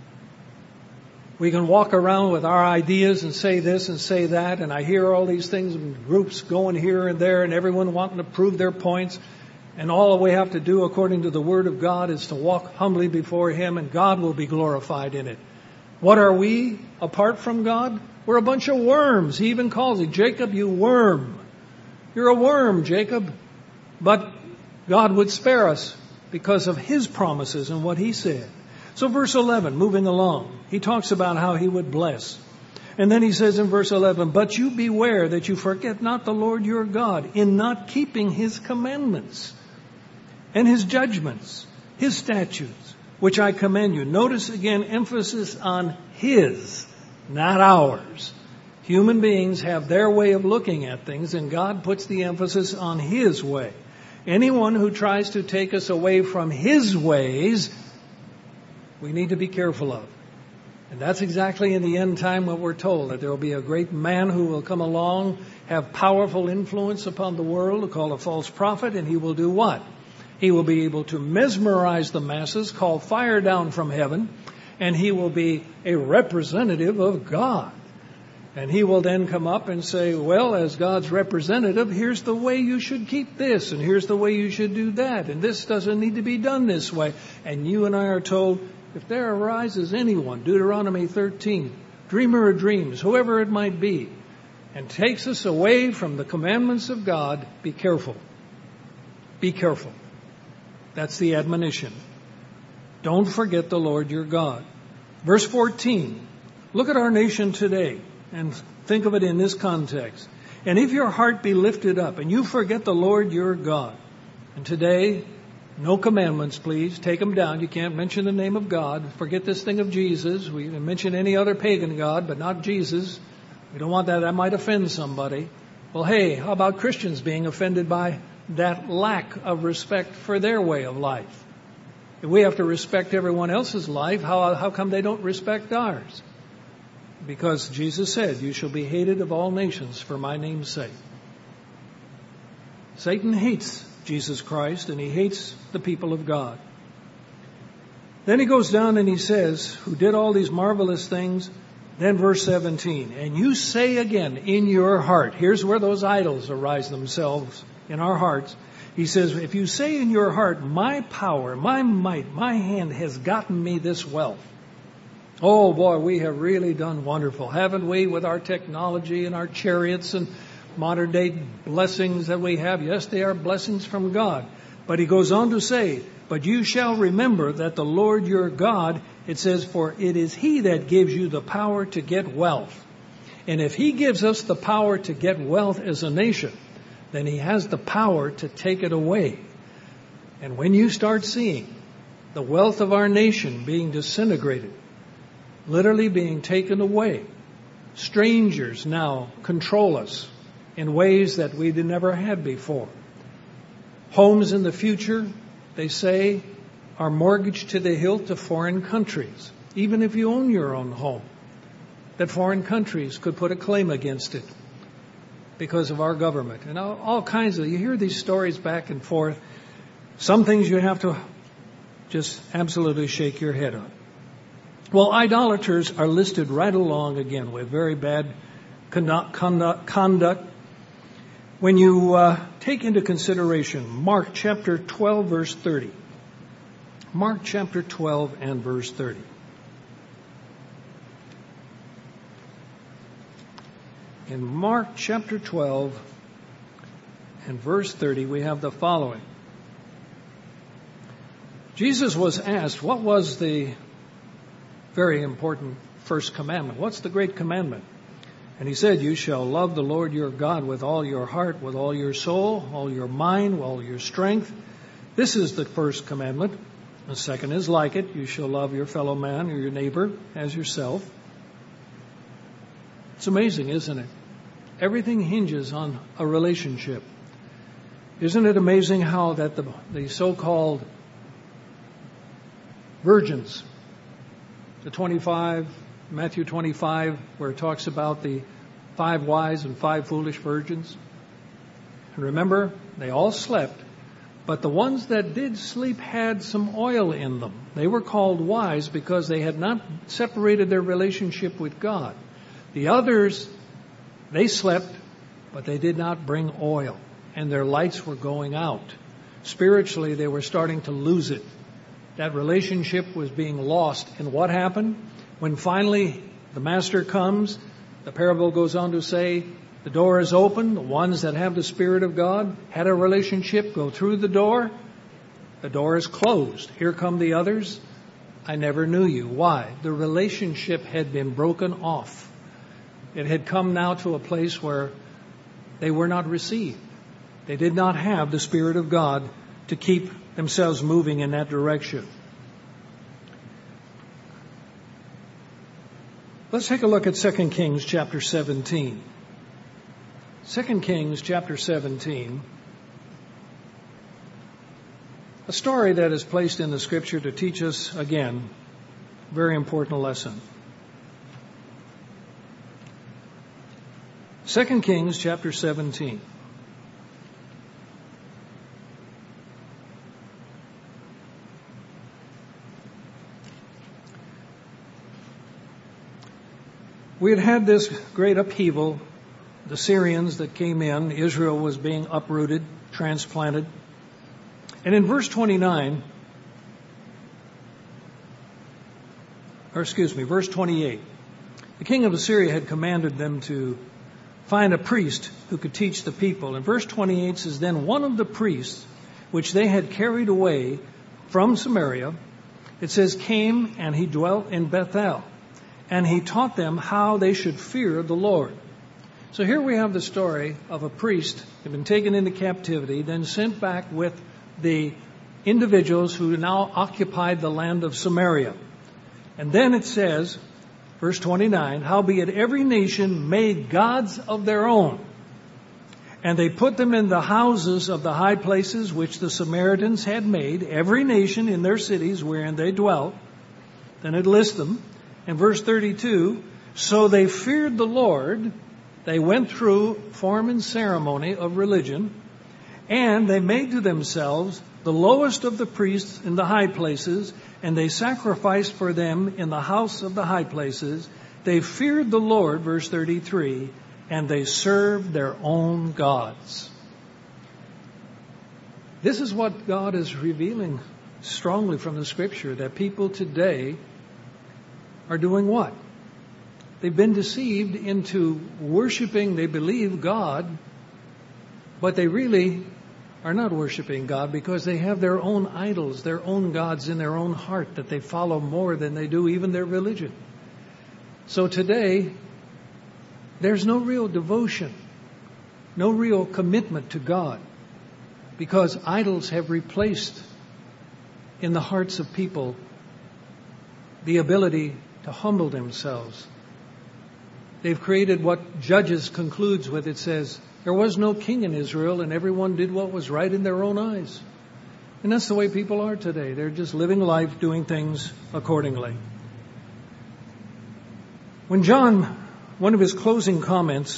We can walk around with our ideas and say this and say that, and I hear all these things in groups going here and there and everyone wanting to prove their points. And all we have to do according to the Word of God is to walk humbly before Him, and God will be glorified in it. What are we apart from God? We're a bunch of worms. He even calls it, Jacob, you worm. You're a worm, Jacob. But God would spare us because of His promises and what He said. So verse eleven, moving along, He talks about how He would bless. And then He says in verse eleven, but you beware that you forget not the Lord your God in not keeping His commandments and His judgments, His statutes, which I command you. Notice again, emphasis on His, not ours. Human beings have their way of looking at things, and God puts the emphasis on His way. Anyone who tries to take us away from His ways, we need to be careful of. And that's exactly in the end time what we're told, that there will be a great man who will come along, have powerful influence upon the world, called a false prophet, and he will do what? He will be able to mesmerize the masses, call fire down from heaven, and he will be a representative of God. And he will then come up and say, well, as God's representative, here's the way you should keep this, and here's the way you should do that, and this doesn't need to be done this way. And you and I are told, if there arises anyone, Deuteronomy thirteen, dreamer of dreams, whoever it might be, and takes us away from the commandments of God, be careful. Be careful. That's the admonition. Don't forget the Lord your God. Verse fourteen, look at our nation today and think of it in this context. And if your heart be lifted up and you forget the Lord your God, and today No commandments, please. Take them down. You can't mention the name of God. Forget this thing of Jesus. We can mention any other pagan god, but not Jesus. We don't want that. That might offend somebody. Well, hey, how about Christians being offended by that lack of respect for their way of life? If we have to respect everyone else's life, how, how come they don't respect ours? Because Jesus said, you shall be hated of all nations for my name's sake. Satan hates Jesus Christ, and he hates the people of God. Then he goes down and he says, who did all these marvelous things. Then verse seventeen, and you say again in your heart, here's where those idols arise themselves in our hearts. He says, if you say in your heart, my power, my might, my hand has gotten me this wealth. Oh boy, we have really done wonderful, haven't we, with our technology and our chariots and modern day blessings that we have? Yes, they are blessings from God. But he goes on to say, but you shall remember that the Lord your God, it says, for it is he that gives you the power to get wealth. And if he gives us the power to get wealth as a nation, then he has the power to take it away. And when you start seeing the wealth of our nation being disintegrated, literally being taken away, strangers now control us in ways that we never had before. Homes in the future, they say, are mortgaged to the hilt to foreign countries. Even if you own your own home, that foreign countries could put a claim against it because of our government. And all, all kinds of, you hear these stories back and forth. Some things you have to just absolutely shake your head on. Well, idolaters are listed right along again with very bad conduct. conduct. When you uh, take into consideration Mark chapter twelve, verse thirty. Mark chapter twelve and verse thirty. In Mark chapter twelve and verse thirty, we have the following. Jesus was asked, what was the very important first commandment? What's the great commandment? And he said, you shall love the Lord your God with all your heart, with all your soul, all your mind, all your strength. This is the first commandment. The second is like it. You shall love your fellow man or your neighbor as yourself. It's amazing, isn't it? Everything hinges on a relationship. Isn't it amazing how that the, the so-called virgins, the twenty-five, Matthew twenty-five, where it talks about the five wise and five foolish virgins. And remember, they all slept, but the ones that did sleep had some oil in them. They were called wise because they had not separated their relationship with God. The others, they slept, but they did not bring oil, and their lights were going out. Spiritually, they were starting to lose it. That relationship was being lost. And what happened? When finally the master comes, the parable goes on to say, the door is open. The ones that have the Spirit of God had a relationship, go through the door. The door is closed. Here come the others. I never knew you. Why? The relationship had been broken off. It had come now to a place where they were not received. They did not have the Spirit of God to keep themselves moving in that direction. Let's take a look at Second Kings chapter seventeen. Second Kings chapter seventeen. A story that is placed in the Scripture to teach us, again, a very important lesson. Second Kings chapter seventeen. We had had this great upheaval, the Syrians that came in, Israel was being uprooted, transplanted. And in verse twenty-nine, or excuse me, verse twenty-eight, the king of Assyria had commanded them to find a priest who could teach the people. And verse twenty-eight says, then one of the priests, which they had carried away from Samaria, it says, came and he dwelt in Bethel. And he taught them how they should fear the Lord. So here we have the story of a priest who had been taken into captivity, then sent back with the individuals who now occupied the land of Samaria. And then it says, verse twenty-nine, howbeit every nation made gods of their own, and they put them in the houses of the high places which the Samaritans had made, every nation in their cities wherein they dwelt. Then it lists them. And verse thirty-two, so they feared the Lord. They went through form and ceremony of religion, and they made to themselves the lowest of the priests in the high places, and they sacrificed for them in the house of the high places. They feared the Lord, verse thirty-three, and they served their own gods. This is what God is revealing strongly from the Scripture, that people today are doing what? They've been deceived into worshiping, they believe, God, but they really are not worshiping God because they have their own idols, their own gods in their own heart that they follow more than they do even their religion. So today, there's no real devotion, no real commitment to God, because idols have replaced in the hearts of people the ability to humble themselves. They've created what Judges concludes with. It says, there was no king in Israel, and everyone did what was right in their own eyes. And that's the way people are today. They're just living life, doing things accordingly. When John, one of his closing comments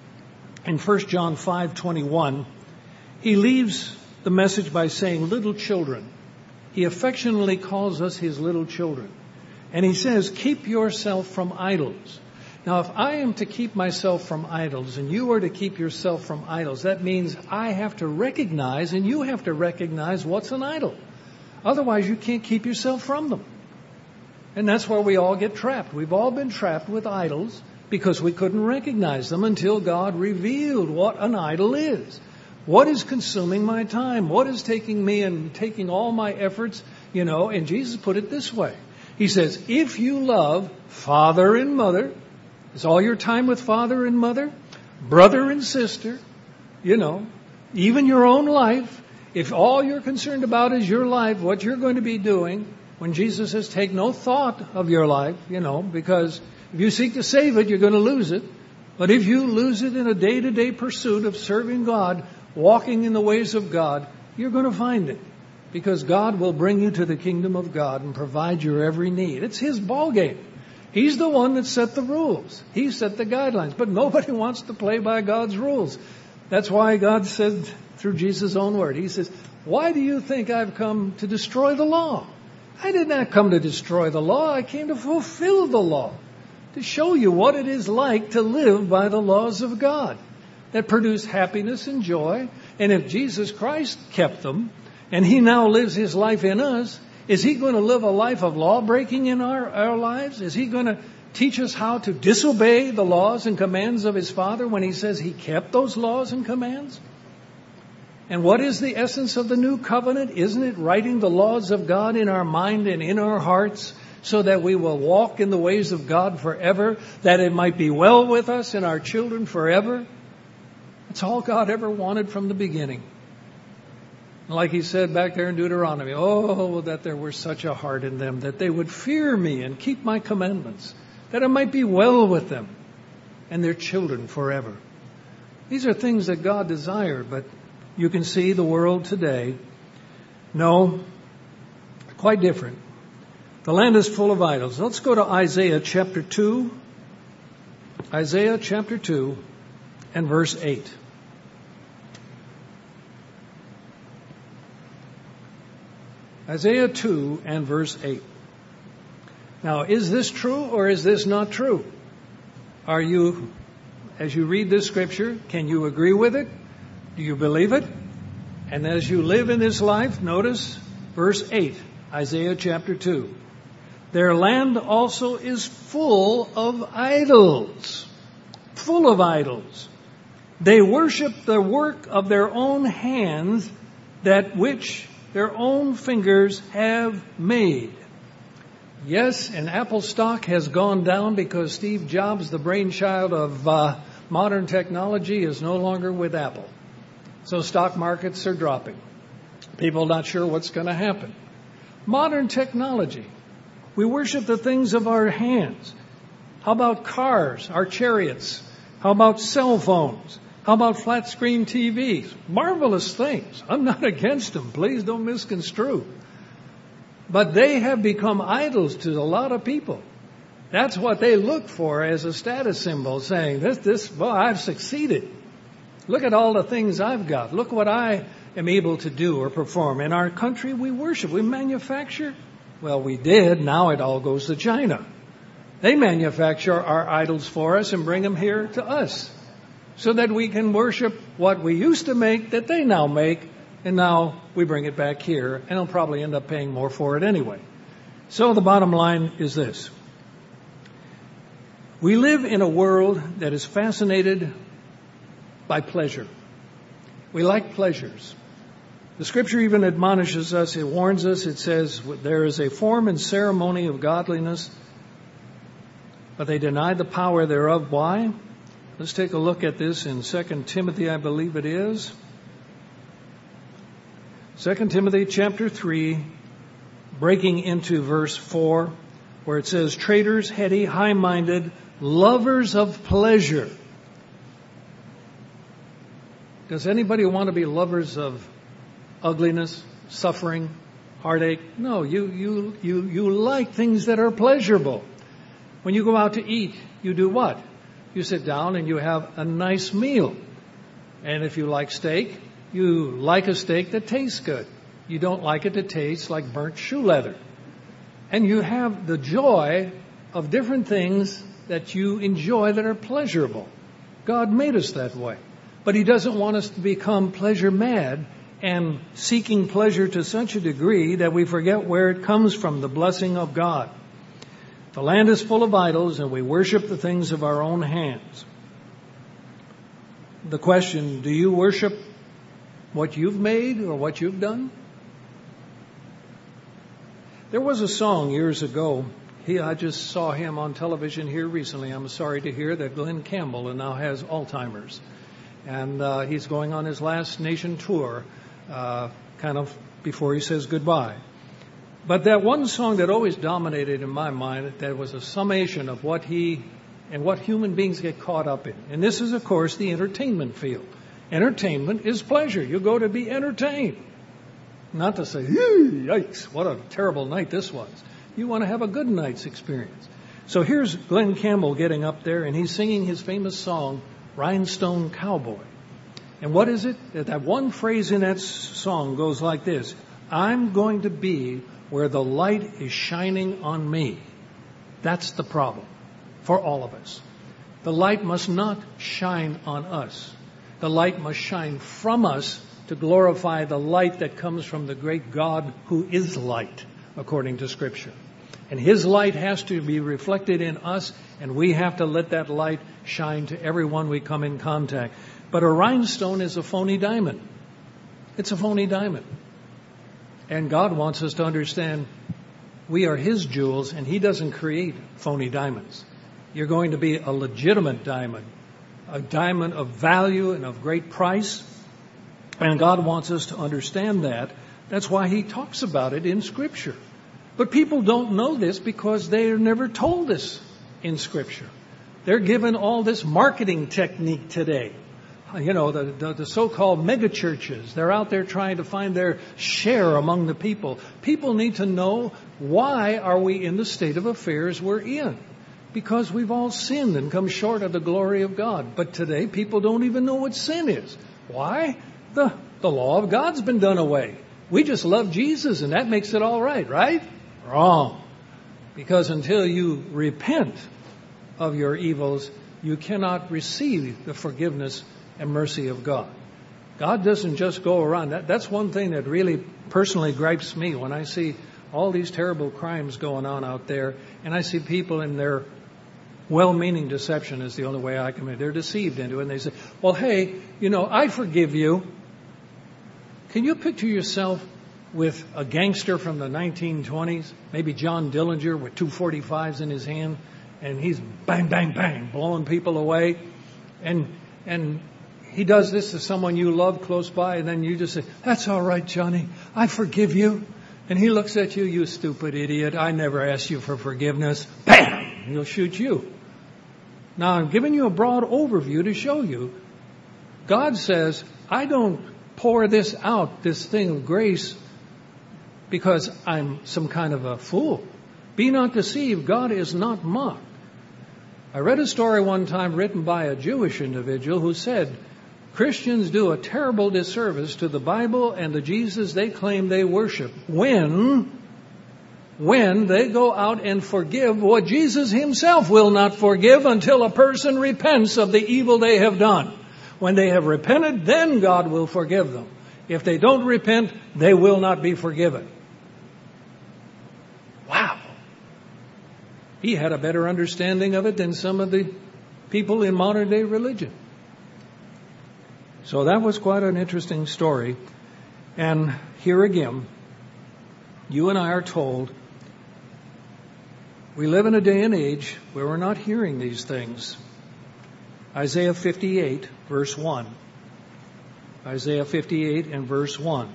in First John five twenty-one, he leaves the message by saying, little children. He affectionately calls us his little children. And he says, keep yourself from idols. Now, if I am to keep myself from idols and you are to keep yourself from idols, that means I have to recognize and you have to recognize what's an idol. Otherwise, you can't keep yourself from them. And that's where we all get trapped. We've all been trapped with idols because we couldn't recognize them until God revealed what an idol is. What is consuming my time? What is taking me and taking all my efforts? You know, and Jesus put it this way. He says, if you love father and mother, is all your time with father and mother, brother and sister, you know, even your own life, if all you're concerned about is your life, what you're going to be doing, when Jesus says take no thought of your life, you know, because if you seek to save it, you're going to lose it. But if you lose it in a day-to-day pursuit of serving God, walking in the ways of God, you're going to find it. Because God will bring you to the kingdom of God and provide your every need. It's His ball game. He's the one that set the rules. He set the guidelines. But nobody wants to play by God's rules. That's why God said through Jesus' own word, He says, why do you think I've come to destroy the law? I did not come to destroy the law. I came to fulfill the law. To show you what it is like to live by the laws of God that produce happiness and joy. And if Jesus Christ kept them, and He now lives His life in us, is He going to live a life of law breaking in our, our lives? Is He going to teach us how to disobey the laws and commands of His Father when He says He kept those laws and commands? And what is the essence of the new covenant? Isn't it writing the laws of God in our mind and in our hearts so that we will walk in the ways of God forever, that it might be well with us and our children forever? That's all God ever wanted from the beginning. Like He said back there in Deuteronomy, oh, that there were such a heart in them, that they would fear Me and keep My commandments, that it might be well with them and their children forever. These are things that God desired, but you can see the world today. No, quite different. The land is full of idols. Let's go to Isaiah chapter two. Isaiah chapter two and verse eight. Isaiah two and verse eight. Now, is this true or is this not true? Are you, as you read this scripture, can you agree with it? Do you believe it? And as you live in this life, notice verse eight, Isaiah chapter two. Their land also is full of idols. Full of idols. They worship the work of their own hands, that which their own fingers have made. Yes, and Apple stock has gone down because Steve Jobs, the brainchild of uh, modern technology, is no longer with Apple. So stock markets are dropping. People not sure what's going to happen. Modern technology. We worship the things of our hands. How about cars, our chariots? How about cell phones? How about flat screen T Vs? Marvelous things. I'm not against them. Please don't misconstrue. But they have become idols to a lot of people. That's what they look for as a status symbol, saying, this, this, well, I've succeeded. Look at all the things I've got. Look what I am able to do or perform. In our country, we worship. We manufacture. Well, we did. Now it all goes to China. They manufacture our idols for us and bring them here to us so that we can worship what we used to make that they now make, and now we bring it back here, and they'll probably end up paying more for it anyway. So the bottom line is this. We live in a world that is fascinated by pleasure. We like pleasures. The Scripture even admonishes us, it warns us, it says, there is a form and ceremony of godliness, but they deny the power thereof. Why? Let's take a look at this in Second Timothy, I believe it is. Second Timothy chapter three, breaking into verse four, where it says, traitors, heady, high-minded, lovers of pleasure. Does anybody want to be lovers of ugliness, suffering, heartache? No, you, you, you, you like things that are pleasurable. When you go out to eat, you do what? You sit down and you have a nice meal. And if you like steak, you like a steak that tastes good. You don't like it to taste like burnt shoe leather. And you have the joy of different things that you enjoy that are pleasurable. God made us that way. But He doesn't want us to become pleasure mad and seeking pleasure to such a degree that we forget where it comes from, the blessing of God. The land is full of idols, and we worship the things of our own hands. The question, do you worship what you've made or what you've done? There was a song years ago. He, I just saw him on television here recently. I'm sorry to hear that Glenn Campbell now has Alzheimer's. And uh, he's going on his last nation tour, uh, kind of before he says goodbye. But that one song that always dominated in my mind, that was a summation of what he and what human beings get caught up in. And this is, of course, the entertainment field. Entertainment is pleasure. You go to be entertained. Not to say, yikes, what a terrible night this was. You want to have a good night's experience. So here's Glenn Campbell getting up there, and he's singing his famous song, Rhinestone Cowboy. And what is it? That one phrase in that song goes like this. I'm going to be where the light is shining on me. That's the problem for all of us. The light must not shine on us. The light must shine from us to glorify the light that comes from the great God who is light, according to Scripture. And His light has to be reflected in us, and we have to let that light shine to everyone we come in contact. But a rhinestone is a phony diamond. It's a phony diamond. And God wants us to understand we are His jewels, and He doesn't create phony diamonds. You're going to be a legitimate diamond, a diamond of value and of great price. And God wants us to understand that. That's why He talks about it in Scripture. But people don't know this because they are never told this in Scripture. They're given all this marketing technique today. You know, the, the, the so-called mega churches, they're out there trying to find their share among the people. People need to know, why are we in the state of affairs we're in? Because we've all sinned and come short of the glory of God. But today, people don't even know what sin is. Why? The, the law of God's been done away. We just love Jesus, and that makes it all right, right? Wrong. Because until you repent of your evils, you cannot receive the forgiveness and mercy of God. God doesn't just go around. That, that's one thing that really personally gripes me when I see all these terrible crimes going on out there, and I see people in their well-meaning deception is the only way I can. They're deceived into it, and they say, well, hey, you know, I forgive you. Can you picture yourself with a gangster from the nineteen twenties, maybe John Dillinger with two forty-fives in his hand, and he's bang, bang, bang, blowing people away, and and he does this to someone you love close by, and then you just say, "That's all right, Johnny. I forgive you." And he looks at you, "You stupid idiot. I never asked you for forgiveness." Bam! He'll shoot you. Now, I'm giving you a broad overview to show you. God says, I don't pour this out, this thing of grace, because I'm some kind of a fool. Be not deceived. God is not mocked. I read a story one time written by a Jewish individual who said, Christians do a terrible disservice to the Bible and the Jesus they claim they worship when, when they go out and forgive what Jesus himself will not forgive until a person repents of the evil they have done. When they have repented, then God will forgive them. If they don't repent, they will not be forgiven. Wow. He had a better understanding of it than some of the people in modern day religion. So that was quite an interesting story. And here again, you and I are told we live in a day and age where we're not hearing these things. Isaiah fifty-eight, verse one. Isaiah fifty-eight and verse one.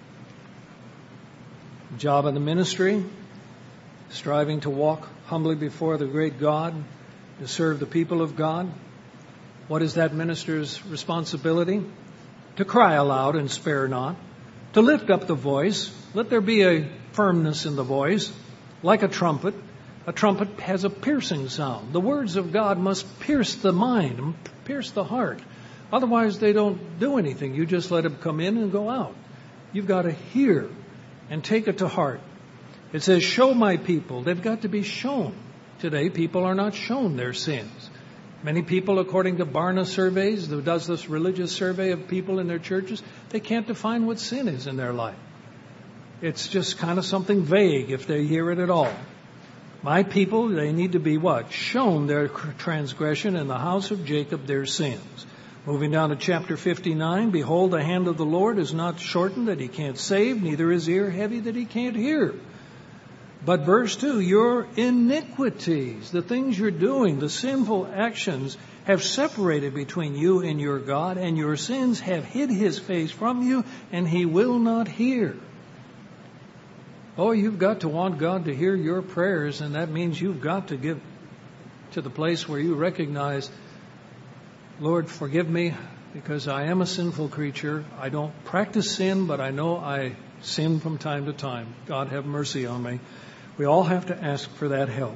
Job of the ministry, striving to walk humbly before the great God, to serve the people of God. What is that minister's responsibility? To cry aloud and spare not, to lift up the voice. Let there be a firmness in the voice, like a trumpet. A trumpet has a piercing sound. The words of God must pierce the mind, pierce the heart. Otherwise, they don't do anything. You just let them come in and go out. You've got to hear and take it to heart. It says, show my people. They've got to be shown. Today, people are not shown their sins. Many people, according to Barna surveys, who does this religious survey of people in their churches, they can't define what sin is in their life. It's just kind of something vague if they hear it at all. My people, they need to be what? Shown their transgression, in the house of Jacob their sins. Moving down to chapter fifty-nine, behold, the hand of the Lord is not shortened that he can't save, neither is ear heavy that he can't hear. But verse two, your iniquities, the things you're doing, the sinful actions have separated between you and your God, and your sins have hid his face from you, and he will not hear. Oh, you've got to want God to hear your prayers, and that means you've got to get to the place where you recognize, Lord, forgive me, because I am a sinful creature. I don't practice sin, but I know I sin from time to time. God, have mercy on me. We all have to ask for that help.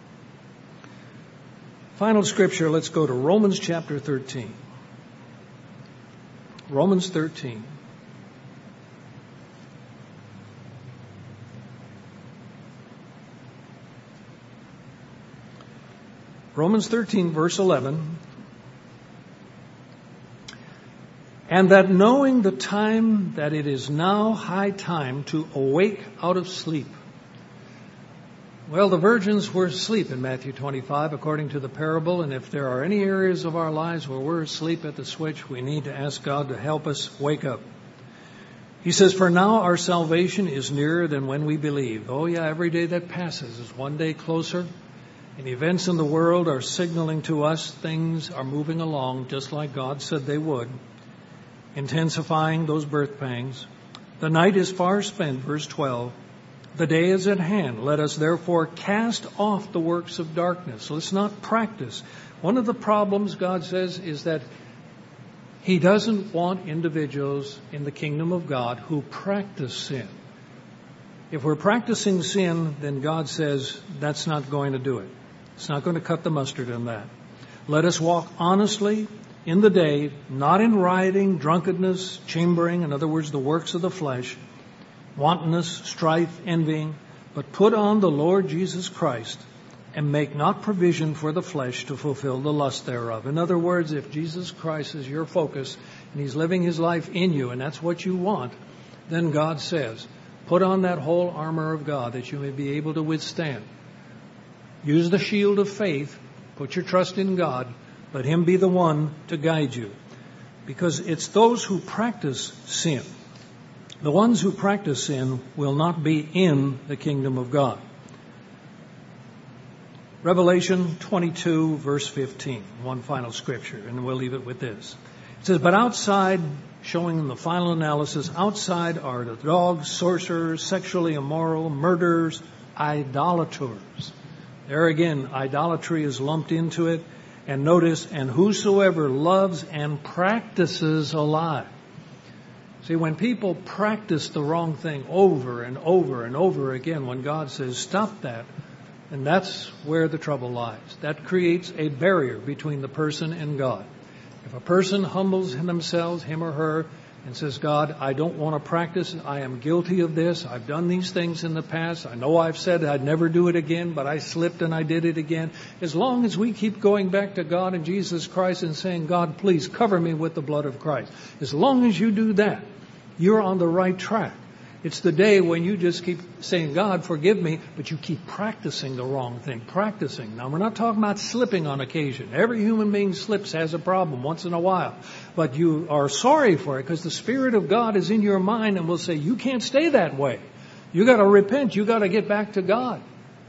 Final scripture, let's go to Romans chapter thirteen. Romans thirteen. Romans thirteen, verse eleven. And that knowing the time, that it is now high time to awake out of sleep. Well, the virgins were asleep in Matthew twenty-five, according to the parable. And if there are any areas of our lives where we're asleep at the switch, we need to ask God to help us wake up. He says, for now our salvation is nearer than when we believed. Oh yeah, every day that passes is one day closer. And events in the world are signaling to us things are moving along just like God said they would, intensifying those birth pangs. The night is far spent, verse twelve. The day is at hand. Let us therefore cast off the works of darkness. Let's not practice. One of the problems, God says, is that he doesn't want individuals in the kingdom of God who practice sin. If we're practicing sin, then God says that's not going to do it. It's not going to cut the mustard on that. Let us walk honestly in the day, not in rioting, drunkenness, chambering, in other words, the works of the flesh, wantonness, strife, envying, but put on the Lord Jesus Christ and make not provision for the flesh to fulfill the lust thereof. In other words, if Jesus Christ is your focus and he's living his life in you and that's what you want, then God says, put on that whole armor of God that you may be able to withstand. Use the shield of faith. Put your trust in God. Let him be the one to guide you. Because it's those who practice sin. The ones who practice sin will not be in the kingdom of God. Revelation twenty-two, verse fifteen. One final scripture, and we'll leave it with this. It says, but outside, showing them the final analysis, outside are the dogs, sorcerers, sexually immoral, murderers, idolaters. There again, idolatry is lumped into it. And notice, and whosoever loves and practices a lie. See, when people practice the wrong thing over and over and over again, when God says, stop that, and that's where the trouble lies. That creates a barrier between the person and God. If a person humbles themselves, him or her, and says, God, I don't want to practice. I am guilty of this. I've done these things in the past. I know I've said I'd never do it again, but I slipped and I did it again. As long as we keep going back to God and Jesus Christ and saying, God, please cover me with the blood of Christ. As long as you do that, you're on the right track. It's the day when you just keep saying, God, forgive me, but you keep practicing the wrong thing, practicing. Now, we're not talking about slipping on occasion. Every human being slips, has a problem once in a while. But you are sorry for it because the Spirit of God is in your mind and will say, you can't stay that way. You got to repent. You got to get back to God.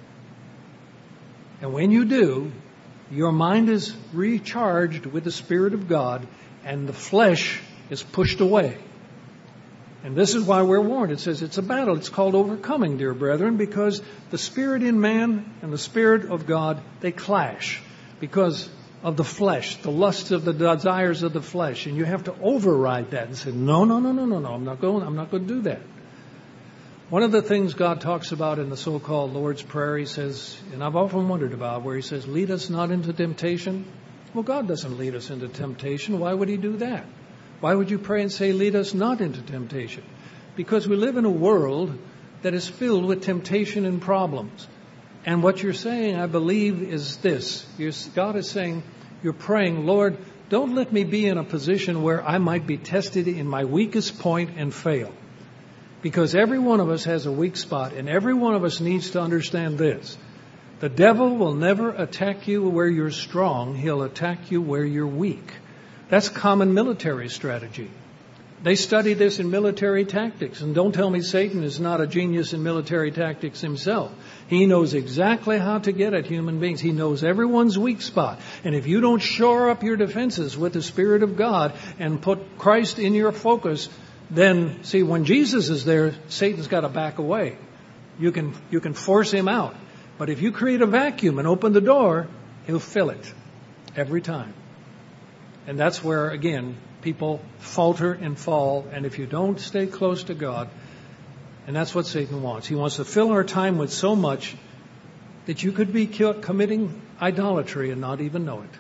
And when you do, your mind is recharged with the Spirit of God and the flesh is pushed away. And this is why we're warned. It says it's a battle. It's called overcoming, dear brethren, because the spirit in man and the Spirit of God, they clash because of the flesh, the lusts of the desires of the flesh. And you have to override that and say, no, no, no, no, no, no, I'm not going, I'm not going to do that. One of the things God talks about in the so-called Lord's Prayer, he says, and I've often wondered about, where he says, lead us not into temptation. Well, God doesn't lead us into temptation. Why would he do that? Why would you pray and say, lead us not into temptation? Because we live in a world that is filled with temptation and problems. And what you're saying, I believe, is this. You're, God is saying, you're praying, Lord, don't let me be in a position where I might be tested in my weakest point and fail. Because every one of us has a weak spot, and every one of us needs to understand this. The devil will never attack you where you're strong. He'll attack you where you're weak. That's common military strategy. They study this in military tactics. And don't tell me Satan is not a genius in military tactics himself. He knows exactly how to get at human beings. He knows everyone's weak spot. And if you don't shore up your defenses with the Spirit of God and put Christ in your focus, then, see, when Jesus is there, Satan's got to back away. You can, you can force him out. But if you create a vacuum and open the door, he'll fill it every time. And that's where, again, people falter and fall. And if you don't stay close to God, and that's what Satan wants. He wants to fill our time with so much that you could be committing idolatry and not even know it.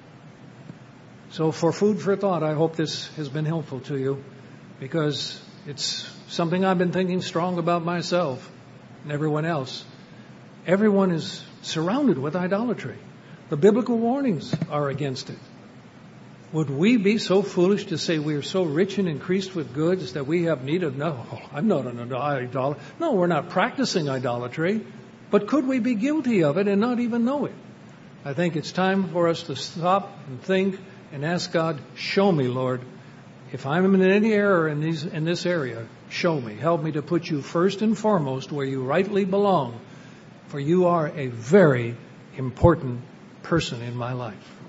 So for food for thought, I hope this has been helpful to you, because it's something I've been thinking strong about myself and everyone else. Everyone is surrounded with idolatry. The biblical warnings are against it. Would we be so foolish to say we are so rich and increased with goods that we have need of no? I'm not an idolater. No, we're not practicing idolatry. But could we be guilty of it and not even know it? I think it's time for us to stop and think and ask God, show me, Lord. If I'm in any error in, these, in this area, show me. Help me to put you first and foremost where you rightly belong. For you are a very important person in my life.